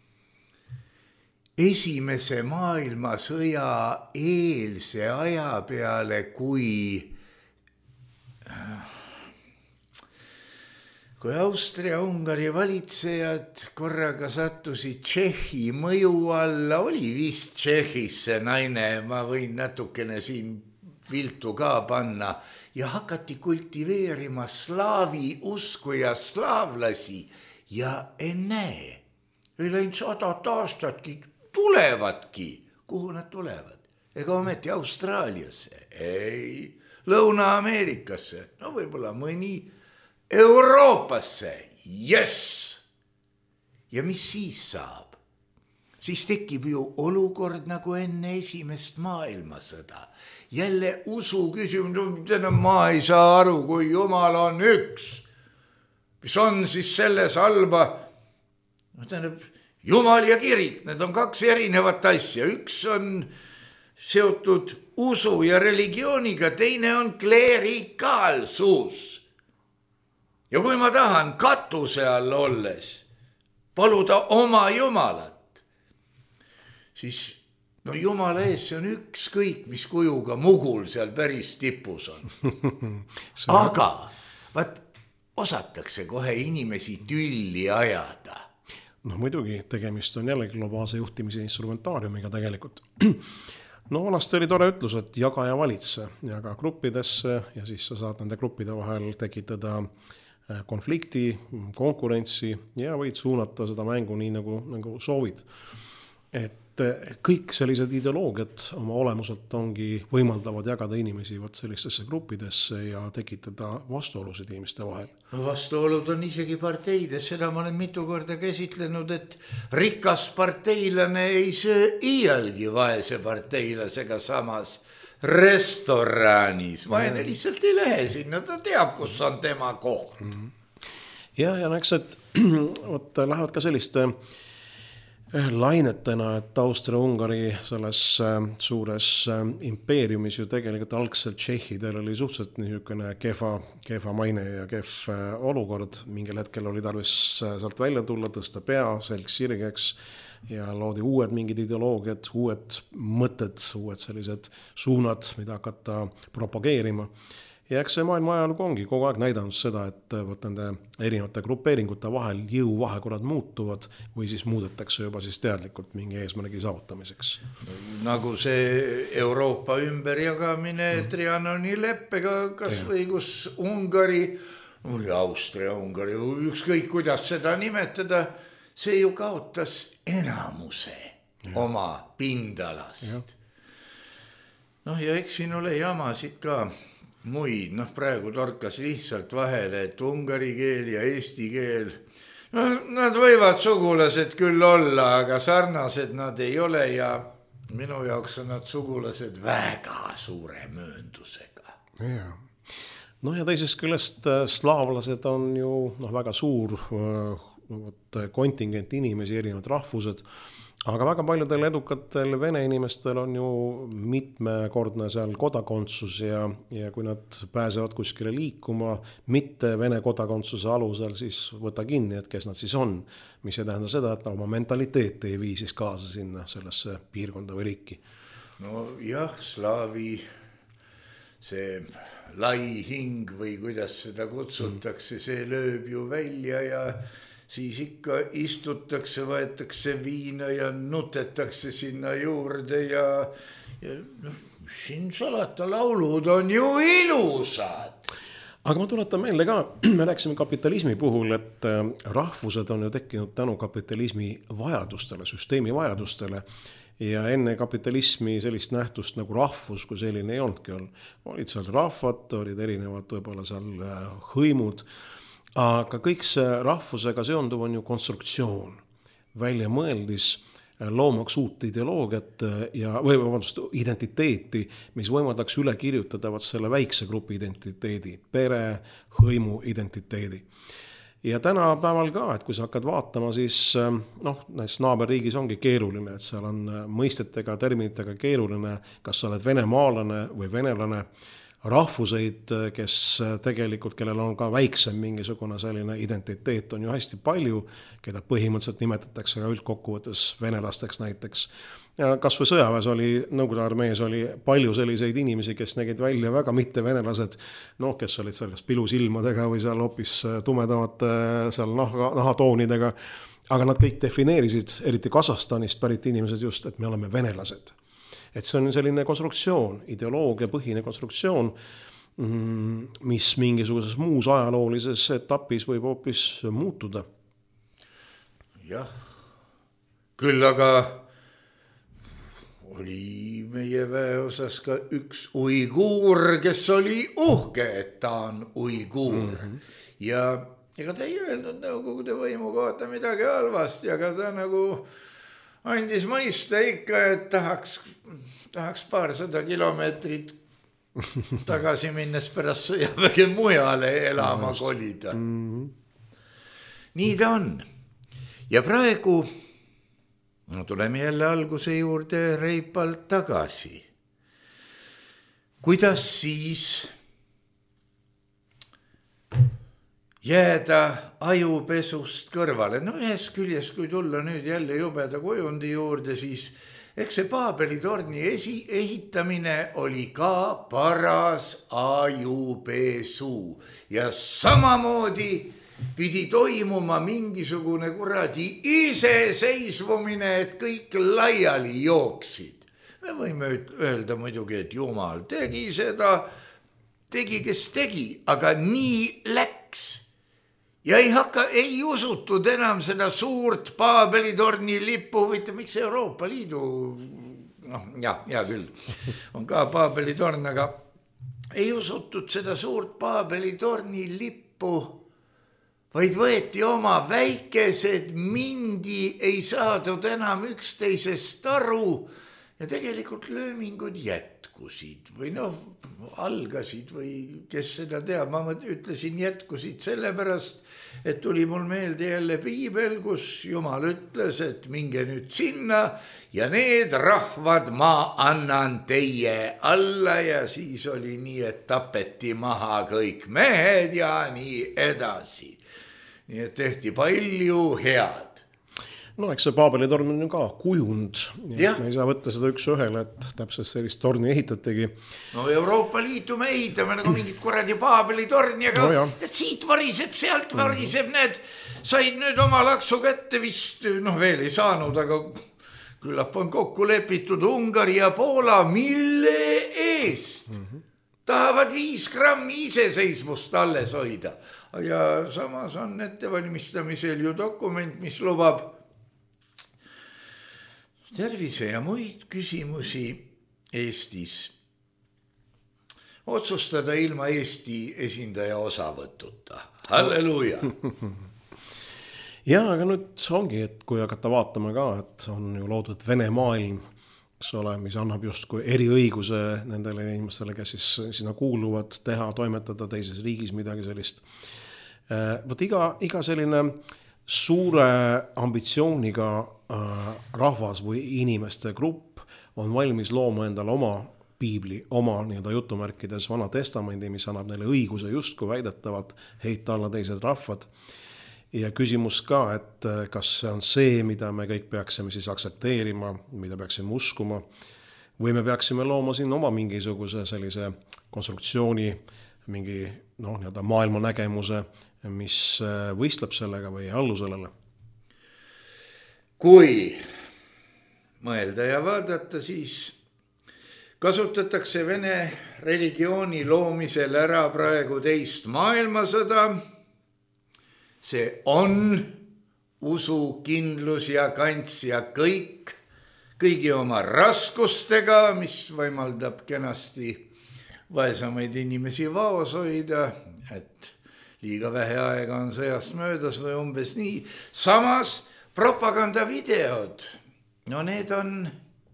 esimese maailmasõja eelse aja peale, kui Austria-Ungari valitsejad korraga sattusid Tšehhi mõju alla, oli vist Tšehhis see naine, ma võin natukene siin viltu ka panna, ja hakati kultiveerima slaavi usku ja slaavlasi ja ennäe, ei läinud 100 aastatki, tulevadki, kuhu nad tulevad, ega ometi Austraaliasse, ei, Lõuna-Ameerikasse, no võib-olla mõni Euroopasse, yes! Ja mis siis saab? Siis tekib ju olukord nagu enne esimest maailmasõda. Jälle usu küsimus, ma ei saa aru, kui Jumal on üks. Mis on siis selles halba? Jumal ja kirik, need on 2 erinevat asja. Üks on seotud usu ja religiooniga, teine on klerikaalsus. Ja kui ma tahan katuse all olles paluda oma Jumalat, siis Jumala ees see on ükskõik, mis kujuga mugul seal päris tipus on. Aga osatakse kohe inimesi tülli ajada. Muidugi tegemist on jällegi globaalse juhtimise instrumentaariumiga tegelikult. Vanasti oli tore ütlus, et jaga ja valitse, jaga gruppidesse ja siis sa saad nende gruppide vahel tekitada konflikti, konkurentsi ja võid suunata seda mängu nii nagu soovid. Et kõik sellised ideoloogiad oma olemuselt ongi, võimaldavad jagada inimesi võt sellistesse gruppidesse ja tekitada vastuolusid inimeste vahel. No vastuolud on isegi parteides, seda ma olen mitu korda käsitlenud, et rikas parteilane ei söö iialgi vaese parteilasega samas restoranis. Vaene lihtsalt ei lähe sinna, ta teab, kus on tema koht. Ja eks, et lähevad ka selliste lainetena, et Austria-Ungari selles suures impeeriumis ju tegelikult algselt tšehhidel oli suhteliselt niisugune kehva maine ja kehv olukord. Mingil hetkel oli tarvis sealt välja tulla, tõsta pea, selg sirgeks ja loodi uued mingid ideoloogiad, uued mõtted, uued sellised suunad, mida hakata propageerima. Ja eks see maailma ajalugu ongi kogu aeg näidanud seda, et nende erinevate grupeeringute vahel jõuvahekorrad muutuvad või siis muudetakse juba siis teadlikult mingi eesmärgi saavutamiseks. Nagu see Euroopa ümberjagamine Trianoni leppega, kas või kus Ungari, Austria-Ungari, ükskõik kuidas seda nimetada, see ju kaotas enamuse oma pindalast. Ja eks siin ole jamasid ka muid, praegu torkas lihtsalt vahele, et ungari keel ja eesti keel, nad võivad sugulased küll olla, aga sarnased nad ei ole ja minu jaoks on nad sugulased väga suure mööndusega. Ja. Ja teisest küljest slaavlased on ju väga suur kontingent inimesi, erinevad rahvused, aga väga paljudel edukatel vene inimestel on ju mitmekordne seal kodakondsus ja kui nad pääsevad kuskile liikuma mitte vene kodakondsuse alusel, siis võta kinni, et kes nad siis on, mis ei tähenda seda, et oma mentaliteet ei vii siis kaasa sinna sellesse piirkonda või riiki. Jah, slaavi see lai hing või kuidas seda kutsutakse, see lööb ju välja ja siis ikka istutakse, võetakse viina ja nutetakse sinna juurde ja siin salata laulud on ju ilusad. Aga ma tuletan meelde ka, me rääkisime kapitalismi puhul, et rahvused on ju tekkinud tänu kapitalismi vajadustele, süsteemi vajadustele ja enne kapitalismi sellist nähtust nagu rahvus, kui selline ei olnudki olnud. Olid seal rahvad, olid erinevad võib-olla seal hõimud, aga kõik see rahvusega seonduv on ju konstruktsioon, välja mõeldis loomaks uut ideoloogiat või identiteeti, mis võimaldaks üle kirjutada selle väikse grupi identiteedi, pere, hõimu identiteedi. Ja tänapäeval ka, et kui sa hakkad vaatama, siis näiteks naaberriigis ongi keeruline, et seal on mõistetega, terminitega keeruline, kas sa oled venemaalane või venelane, rahvuseid, kes tegelikult, kellel on ka väiksem mingisugune selline identiteet, on ju hästi palju, keda põhimõtteliselt nimetatakse ka üldkokkuvõttes venelasteks näiteks. Ja kas või sõjaväes oli, Nõukogude armees oli palju selliseid inimesi, kes nägid välja väga mitte venelased, kes olid selles pilusilmadega või seal hoopis tumedamate seal nahatoonidega, aga nad kõik defineerisid, eriti Kasahstanist pärit inimesed just, et me oleme venelased. Et see on selline konstruktsioon, ideoloogia põhine konstruktsioon, mis mingisuguses muus ajaloolises etapis võib hoopis muutuda. Jah, küll aga oli meie väeosas ka üks uiguur, kes oli uhke, et ta on uiguur. Ja ega ta ei öelnud Nõukogude võimu kohta midagi halvasti, aga ta nagu andis mõista ikka, et tahaks paarsada kilomeetrit tagasi minnes pärast sõjaväge mujale elama kolida. Nii ta on. Ja praegu tuleme jälle alguse juurde reipalt tagasi. Kuidas siis jääda ajupesust kõrvale? Ühes küljest, kui tulla nüüd jälle jubeda kujundi juurde, siis eks see Paabeli torni ehitamine oli ka paras ajupesu. Ja samamoodi pidi toimuma mingisugune kuradi iseseisvumine, et kõik laiali jooksid. Me võime öelda muidugi, et Jumal tegi seda, tegi, kes tegi, aga nii läks. ja ei usutud enam seda suurt Paabelitorni lippu, võite miks Euroopa Liidu, noh, ja küll, on ka Paabelitorn, aga ei usutud seda suurt Paabelitorni lippu, vaid võeti oma väikesed, mindi, ei saadud enam üksteisest aru ja tegelikult löömingud jätkusid või noh, algasid või kes seda teab, ma ütlesin jätkusid sellepärast, et tuli mul meelde jälle piibel, kus Jumal ütles, et minge nüüd sinna ja need rahvad ma annan teie alla ja siis oli nii, et tapeti maha kõik mehed ja nii edasi. Nii et tehti palju head. No eks see Paabelitorn on ju ka kujund. Me ei saa võtta seda üks ühele, et täpselt sellist torni ehitategi. No Euroopa Liitu me ehitame nagu mingit kuradi Paabelitorni, aga siit variseb, sealt variseb, need said nüüd oma laksu kätte vist, noh veel ei saanud, aga küllap on kokku lepitud Ungari ja Poola, mille eest tahavad 5 grammi iseseisvust alles hoida. Ja samas on ettevalmistamisel ju dokument, mis lubab tervise ja muid küsimusi Eestis otsustada ilma Eesti esindaja osavõtuta. Halleluuja! Ja, aga nüüd ongi, et kui hakata vaatama ka, et on ju loodud Vene maailm, eks ole, mis annab justkui eriõiguse nendele inimestele, kes siis sinna kuuluvad, teha, toimetada teises riigis midagi sellist. Võt iga selline suure ambitsiooniga rahvas või inimeste grupp on valmis looma endale oma piibli, oma nii-öelda jutumärkides Vana Testamendi, mis annab neile õiguse justkui väidetavad heita alla teised rahvad. Ja küsimus ka, et kas see on see, mida me kõik peaksime siis aksepteerima, mida peaksime uskuma, või me peaksime looma siin oma mingisuguse sellise konstruktsiooni, mingi nii-öelda maailma nägemuse, mis võistleb sellega või ei allu sellele. Kui mõelda ja vaadata, siis kasutatakse Vene religiooni loomisel ära praegu teist maailmasõda. See on usukindlus ja kants ja kõigi oma raskustega, mis võimaldab kenasti vaesamaid inimesi vaos hoida, et liiga vähe aega on sõjast möödas või umbes nii. Samas propagandavideod, no need on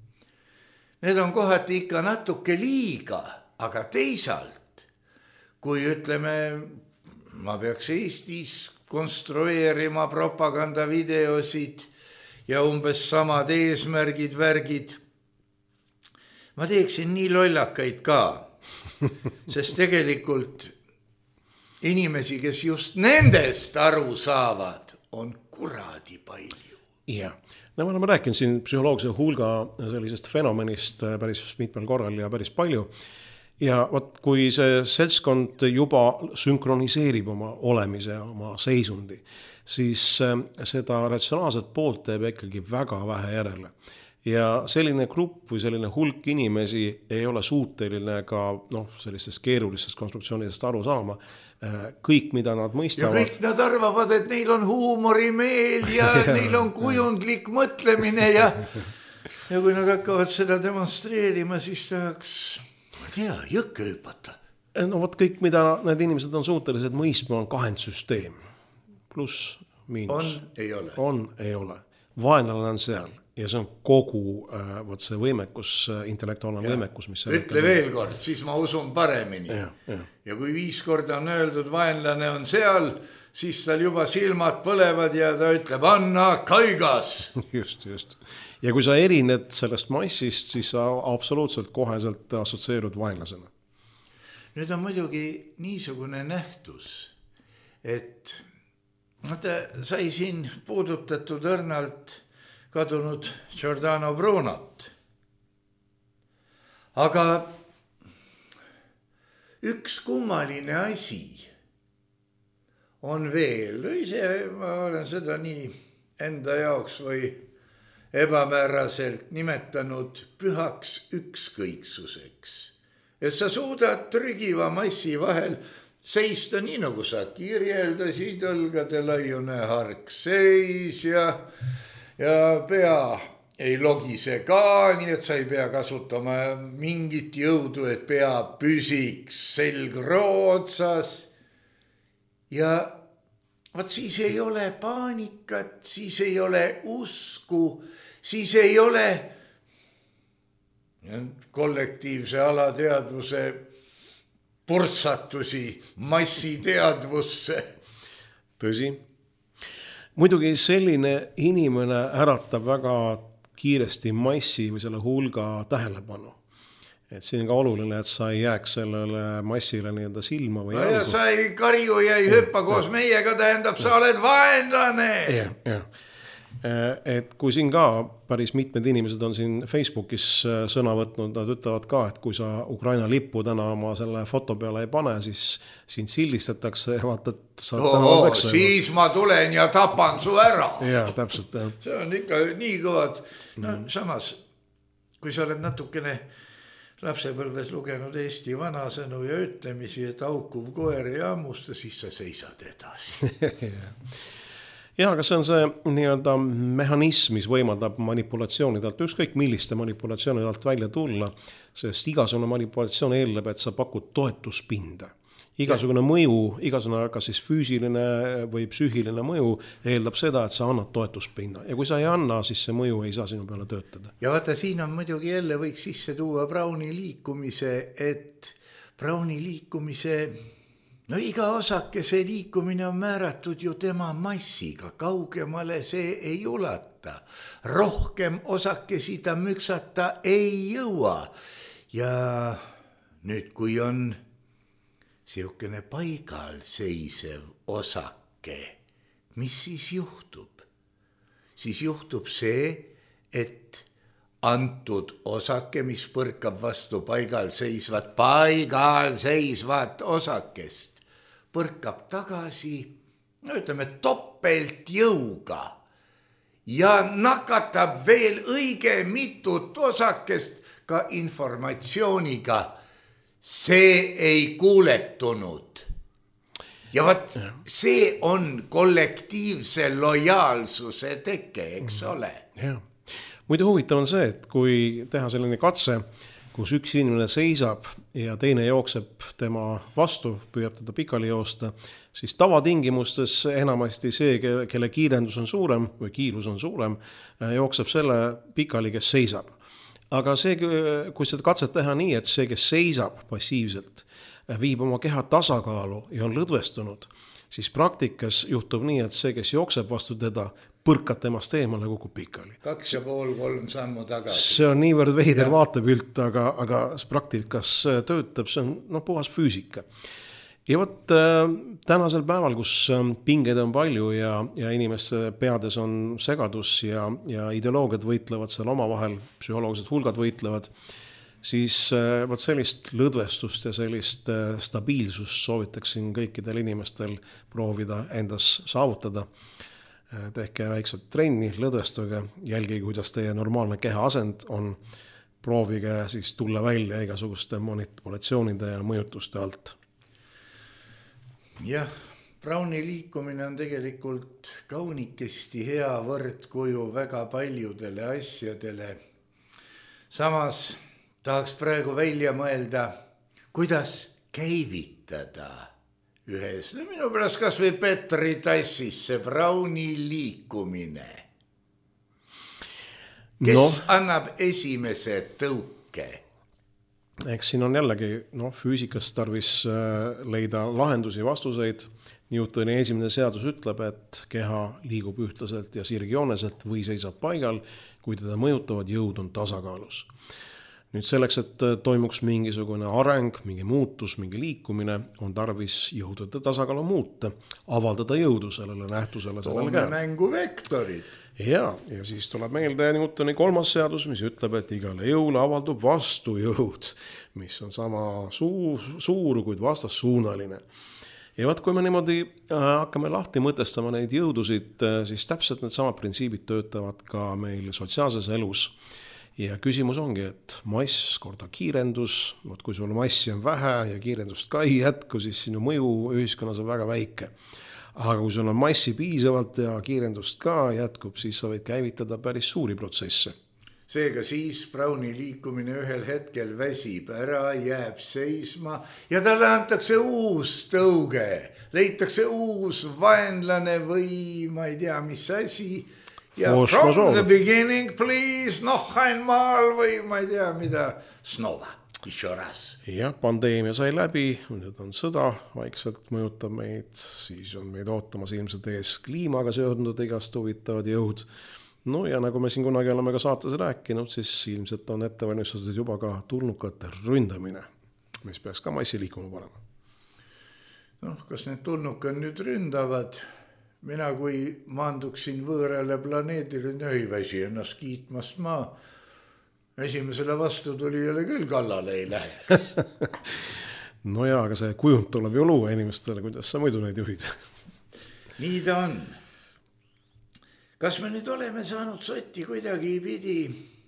kohati ikka natuke liiga, aga teisalt, kui ütleme, ma peaks Eestis konstrueerima propagandavideosid ja umbes samad eesmärgid, värgid, ma teeksin nii lollakaid ka, sest tegelikult inimesi, kes just nendest aru saavad, on kuradi palju. Ja, me oleme rääkinud siin psühholoogse hulga sellisest fenomenist päris mitmel korral ja päris palju. Ja kui see seltskond juba sünkroniseerib oma olemise, oma seisundi, siis seda ratsionaalset poolt teeb ikkagi väga vähe järele. Ja selline grupp või selline hulk inimesi ei ole suuteline ka sellistest keerulistest konstruktsioonidest aru saama. Kõik, mida nad mõistavad. Ja kõik nad arvavad, et neil on huumorimeel ja neil on kujundlik mõtlemine ja kui nad hakkavad seda demonstreerima, siis tahaks, ma tea, jõkke hüpata. No kõik, mida need inimesed on suutelised mõistma, on kahendsüsteem. Pluss, miinus. On, ei ole. Vaenlane on seal. Ja see on kogu see võimekus, intellektuaalne võimekus, mis ütle veel kord, siis ma usun paremini. Ja kui 5 korda on öeldud, vaenlane on seal, siis tal juba silmad põlevad ja ta ütleb, anna kaigas. Just. Ja kui sa erined sellest massist, siis sa absoluutselt koheselt assotsieerud vaenlasena. Nüüd on muidugi niisugune nähtus, et sai siin puudutatud õrnalt kadunud Giordano Brunot. Aga üks kummaline asi on veel, ise ma olen seda nii enda jaoks või ebamääraselt nimetanud pühaks ükskõiksuseks. Et sa suudad trügiva massi vahel seista nii nagu sa kirjeldasid, õlgade laiune hark seis ja pea ei logise ka, nii et sa ei pea kasutama mingit jõudu, et pea püsiks selg roo otsas. Ja vaat siis ei ole paanikat, siis ei ole usku, siis ei ole kollektiivse alateadvuse purtsatusi massiteadvusse. Tõsi. Muidugi selline inimene äratab väga kiiresti massi või selle hulga tähelepanu. Et siin on ka oluline, et sa ei jääks sellele massile nii-öelda silma või ja sa ei karju ja ei hüppa koos meiega, tähendab, sa oled vaenlane. Ja. Et kui siin ka päris mitmed inimesed on siin Facebookis sõna võtnud, nad ütlevad ka, et kui sa Ukraina lippu täna oma selle foto peale ei pane, siis sind sildistatakse ja vaata, et sa siis ma tulen ja tapan su ära. Ja, täpselt. Ja. See on ikka nii kõvad. No, samas, kui sa oled natukene lapsepõlves lugenud Eesti vanasõnu ja ütlemisi, et aukuv koer ei ammusta, siis sa seisad edasi. Ja, aga see on see nii-öelda mehhanism, mis võimaldab manipulatsioonidelt, ükskõik milliste manipulatsioonidelt välja tulla, sest igasugune manipulatsioon eeldab, et sa pakud toetuspinda. Igasugune mõju, igasugune kas siis füüsiline või psüühiline mõju eeldab seda, et sa annad toetuspinda. Ja kui sa ei anna, siis see mõju ei saa sinu peale töötada. Ja vaata, siin on muidugi jälle võiks sisse tuua Browni liikumise, et Browni liikumise... No iga osakese liikumine on määratud ju tema massiga, kaugemale see ei ulata. Rohkem osakesi ta müksata ei jõua. Ja nüüd, kui on siukene paigal seisev osake, mis siis juhtub? Siis juhtub see, et antud osake, mis põrkab vastu paigal seisvat osakest, põrkab tagasi, no ütleme, topelt jõuga ja nakatab veel õige mitut osakest ka informatsiooniga. See ei kuuletunud. Ja vaat see on kollektiivse lojaalsuse teke, eks ole. Ja. Muidu huvitav on see, et kui teha selline katse, kus üks inimene seisab ja teine jookseb tema vastu, püüab teda pikali joosta, siis tavatingimustes enamasti see, kelle kiirendus on suurem või kiirus on suurem, jookseb selle pikali, kes seisab. Aga see, kui seda katset teha nii, et see, kes seisab passiivselt, viib oma keha tasakaalu ja on lõdvestunud, siis praktikas juhtub nii, et see, kes jookseb vastu teda, põrkad temast eemale kukub pikali. 2,5-3 sammu tagasi. See on niivõrd veider vaatepilt, aga praktikas töötab, see on puhas füüsika. Ja võt tänasel päeval, kus pingeid on palju ja inimeste peades on segadus ja ideoloogiad võitlevad seal omavahel, psühholoogilised hulgad võitlevad, siis võt sellist lõdvestust ja sellist stabiilsust soovitaksin kõikidel inimestel proovida endas saavutada. Tehke väikselt trenni, lõdvestuge, jälgige, kuidas teie normaalne keha asend on, proovige siis tulla välja igasuguste manipulatsioonide ja mõjutuste alt. Jah, Browni liikumine on tegelikult kaunikesti hea võrdkuju väga paljudele asjadele. Samas tahaks praegu välja mõelda, kuidas käivitada ühes, minu pärast kas või Petri tassis see Browni liikumine. Kes annab esimese tõuke? Eks siin on jällegi füüsikas tarvis leida lahendusi, vastuseid. Newtoni esimene seadus ütleb, et keha liigub ühtlaselt ja sirgjooneselt või seisab paigal, kui teda mõjutavad jõud on tasakaalus. Nüüd selleks, et toimuks mingisugune areng, mingi muutus, mingi liikumine, on tarvis jõudude tasakaalu muuta, avaldada jõudu sellele nähtusele. Toome mängu vektorid. Ja siis tuleb meelde Newtoni 3. seadus, mis ütleb, et igale jõule avaldub vastujõud, mis on sama suur, kuid vastassuunaline. Ja vaat, kui me niimoodi hakkame lahti mõtestama neid jõudusid, siis täpselt need samad printsiibid töötavad ka meil sotsiaalses elus. ja küsimus ongi, et mass korda kiirendus, kui sul massi on vähe ja kiirendust ka ei jätku, siis sinu mõju ühiskonnas on väga väike. Aga kui sul on massi piisavalt ja kiirendust ka jätkub, siis sa võid käivitada päris suuri protsesse. Seega siis Browni liikumine ühel hetkel väsib ära, jääb seisma ja talle antakse uus tõuge, leitakse uus vaenlane või ma ei tea, mis asi. Ja from the beginning, please, noh einmal või ma ei tea, mida, snova, еще раз. Ja, pandeemia sai läbi, nüüd on sõda, vaikselt mõjutab meid, siis on meid ootamas ilmselt ees kliimaga seondunud igast huvitavad jõud. No ja nagu me siin kunagi oleme ka saates rääkinud, siis ilmselt on ettevalmistatud juba ka tulnukate ründamine, mis peaks ka massi liikuma panema. Noh, kas need tulnukad nüüd ründavad? Mina kui maanduksin võõrale planeedile, ei väsi ennast kiitmast maa. Esimesele vastu tuli jälle küll kallale ei läheks. No jaa, aga see kujund tuleb ju luua inimestele, kuidas sa muidu neid juhid. Nii ta on. Kas me nüüd oleme saanud sotti kuidagi pidi,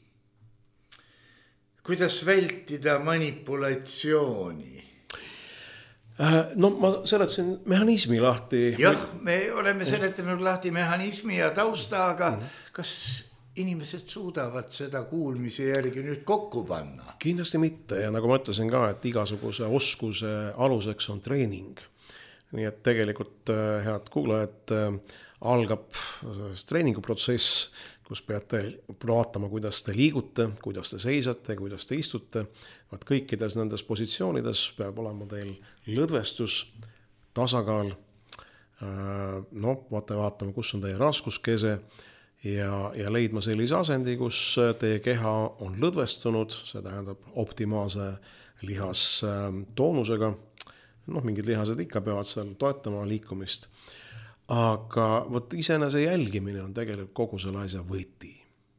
kuidas vältida manipulatsiooni? No ma seletasin mehhanismi lahti. Jah, me oleme seletanud lahti mehhanismi ja tausta, aga kas inimesed suudavad seda kuulmise järgi nüüd kokku panna? Kindlasti mitte ja nagu ma ütlesin ka, et igasuguse oskuse aluseks on treening. Nii et tegelikult, head kuulajad, algab treeninguprotsess, kus peate vaatama, kuidas te liigute, kuidas te seisate, kuidas te istute. Vaat kõikides nendes positsioonides peab olema teil lõdvestus, tasakaal. No, vaatama, kus on teie raskuskese ja leidma sellise asendi, kus teie keha on lõdvestunud, see tähendab optimaalse lihastoonusega. No, mingid lihased ikka peavad seal toetama liikumist. Aga võt iseenese jälgimine on tegelikult kogu selle asja võti.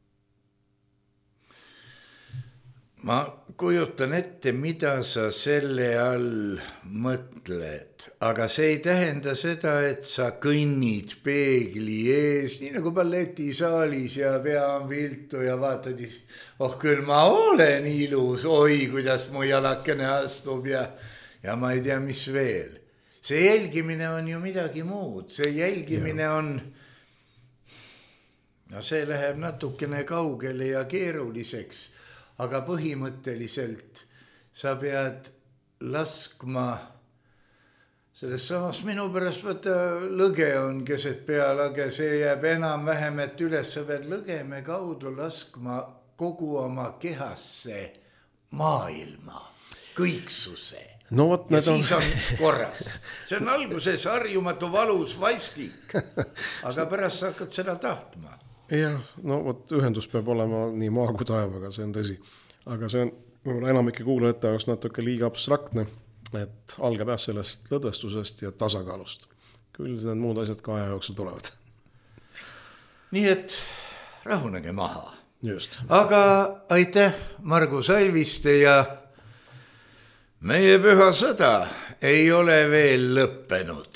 Ma kujutan ette, mida sa selle all mõtled, aga see ei tähenda seda, et sa kõnnid peegli ees, nii nagu balletisaalis ja pea on viltu ja vaatad, oh küll ma olen ilus, oi, kuidas mu jalakene astub ja ma ei tea, mis veel. See jälgimine on ju midagi muud, see jälgimine on, no see läheb natukene kaugele ja keeruliseks, aga põhimõtteliselt sa pead laskma, selles samas minu pärast võtta lõge on keset pealage, see jääb enam-vähem, et üles sa pead lõgeme kaudu laskma kogu oma kehasse maailma, kõiksuse. No, ja siis on korras. See on alguses harjumatu valus vastik, aga pärast sa hakkad seda tahtma. Jah, no ühendus peab olema nii maa kui taevaga, see on tõsi. Aga see on enamike kuulajate jaoks natuke liiga abstraktne, et algab sellest lõdvestusest ja tasakaalust. Küll need muud asjad ka aja jooksul tulevad. Nii et rahunege maha. Just. Aga aitäh Margus Alviste ja meie püha sõda ei ole veel lõppenud.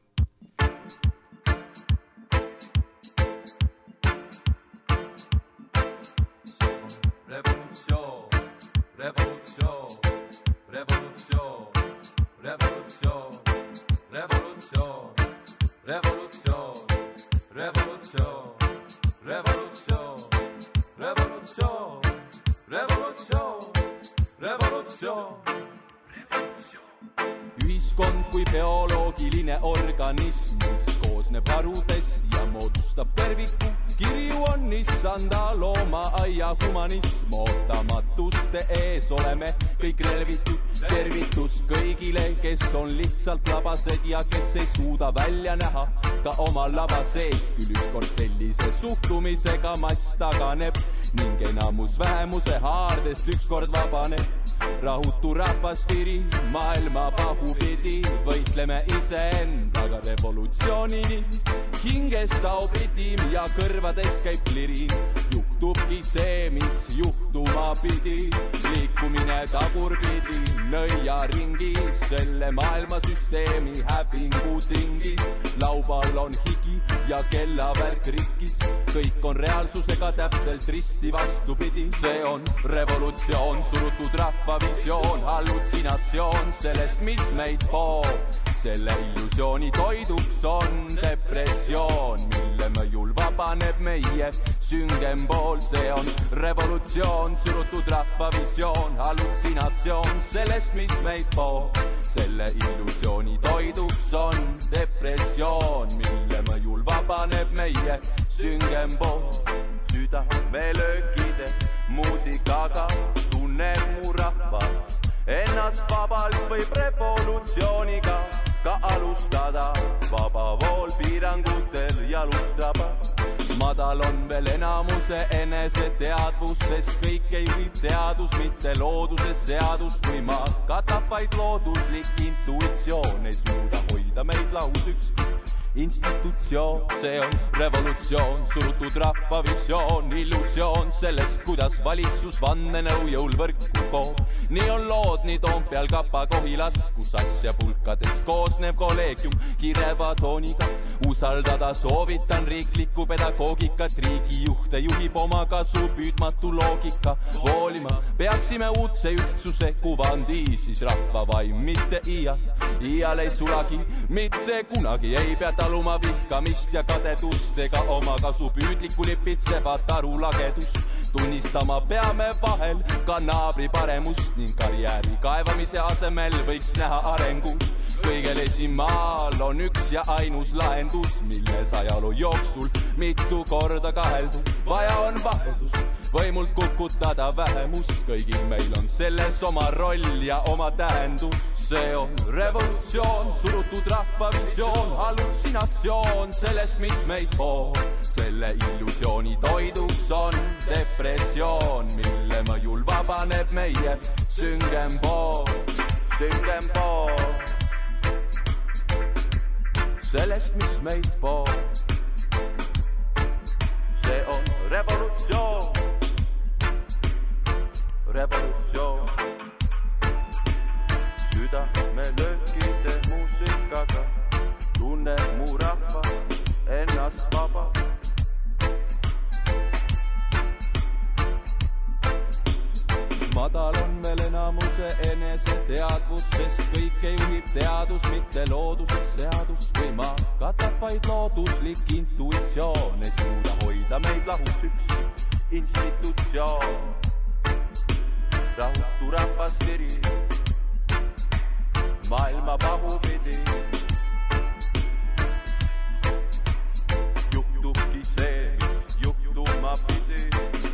Ühiskond kui bioloogiline organism, mis koosneb harudest ja moodustab terviku. Kirju on issanda looma aia humanism, ootamatuste ees oleme kõik relvitud. Tervitus kõigile, kes on lihtsalt labased ja kes ei suuda välja näha ka oma laba seest. Küll ükskord sellise suhtumisega mass taganeb ning enamus vähemuse haardest ükskord vabaneb. Rahutu rahvaspiri, maailma pahupidi, võitleme iseendaga revolutsioonini. Hinges taob ridim ja kõrvades käib klirim. Juhtubki see, mis juhtuma pidi. liikumine tagurpidi nõiaringis, selle maailmasüsteemi hävingutringis. Laubal on higi ja kellavärk rikkis, kõik on reaalsusega täpselt risti vastupidi. See on revolutsioon, surutud rahvavisioon, hallutsinatsioon sellest, mis meid poob. Selle illusiooni toiduks on depressioon, mille mõjul vabaneb meie süngem pool. See on revolutsioon, surutud rahvavisioon, hallutsinatsioon sellest, mis meid poob. Selle illusiooni toiduks on depressioon, mille mõjul vabaneb meie süngem pool. Südamelöökide muusikaga tunneb mu rahvas ennast vabalt, võib revolutsiooniga ka alustada. Vaba vool piirangutel jalustaba. Madal on veel enamuse eneseteadvus, sest kõik ei viib teadus, mitte looduses seadus. Kui maad katab vaid looduslik intuitsioon, ei suuda hoida meid lahus ükski institutsioon. See on revolutsioon, surutud rahvavisioon, illusioon sellest, kuidas valitsus vannenõu jõul võrku koob. Nii on lood nii Toompeal, Kapa, Kohilas, kus asja pulkadest koosnev kolleegium kireva tooniga. Usaldada soovitan riiklikku pedagoogikat, riigijuhte juhib oma kasu püüdmatu loogika. Voolima peaksime uudse ühtsuse kuvandi, siis rahvavaim mitte iial ei sulagi, mitte kunagi ei pea taluma vihkamist ja kadedust ega oma kasu püüdlikku lipitsevat arulagedust. Tunnistama peame vahel ka naabri paremust ning karjääri kaevamise asemel võiks näha arengut. Kõigel esimaal on üks ja ainus lahendus, milles ajaloo jooksul mitu korda kaheldud. Vaja on vaheldus, võimult kukutada vähemus, kõigil meil on selles oma roll ja oma tähendus. See on revolutsioon, surutud rahvavisioon, hallutsinatsioon sellest, mis meid poob. Selle illusiooni toiduks on depressioon, mille mõjul vabaneb meie süngem pool. Süngem pool sellest, mis meid poob. See on revolutsioon, revolutsioon. Südamelöökide muusikaga tunneb mu rahva ennast vaba. Madal on veel enamuse eneseteadvus, sest kõike juhib teadus, mitte looduses seadus. Kui maa katab vaid looduslik intuitsioon, ei suuda hoida meid lahus ükski institutsioon. Rahutu rahvas tiri maailma pahupidi. Juhtubki see, mis juhtuma pidi.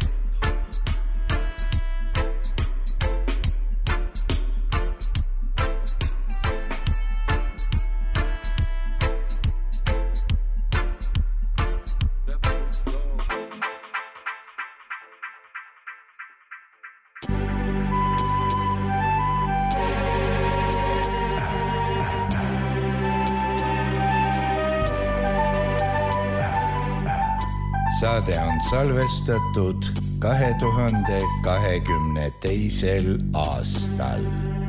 Saade on salvestatud 2022. aastal.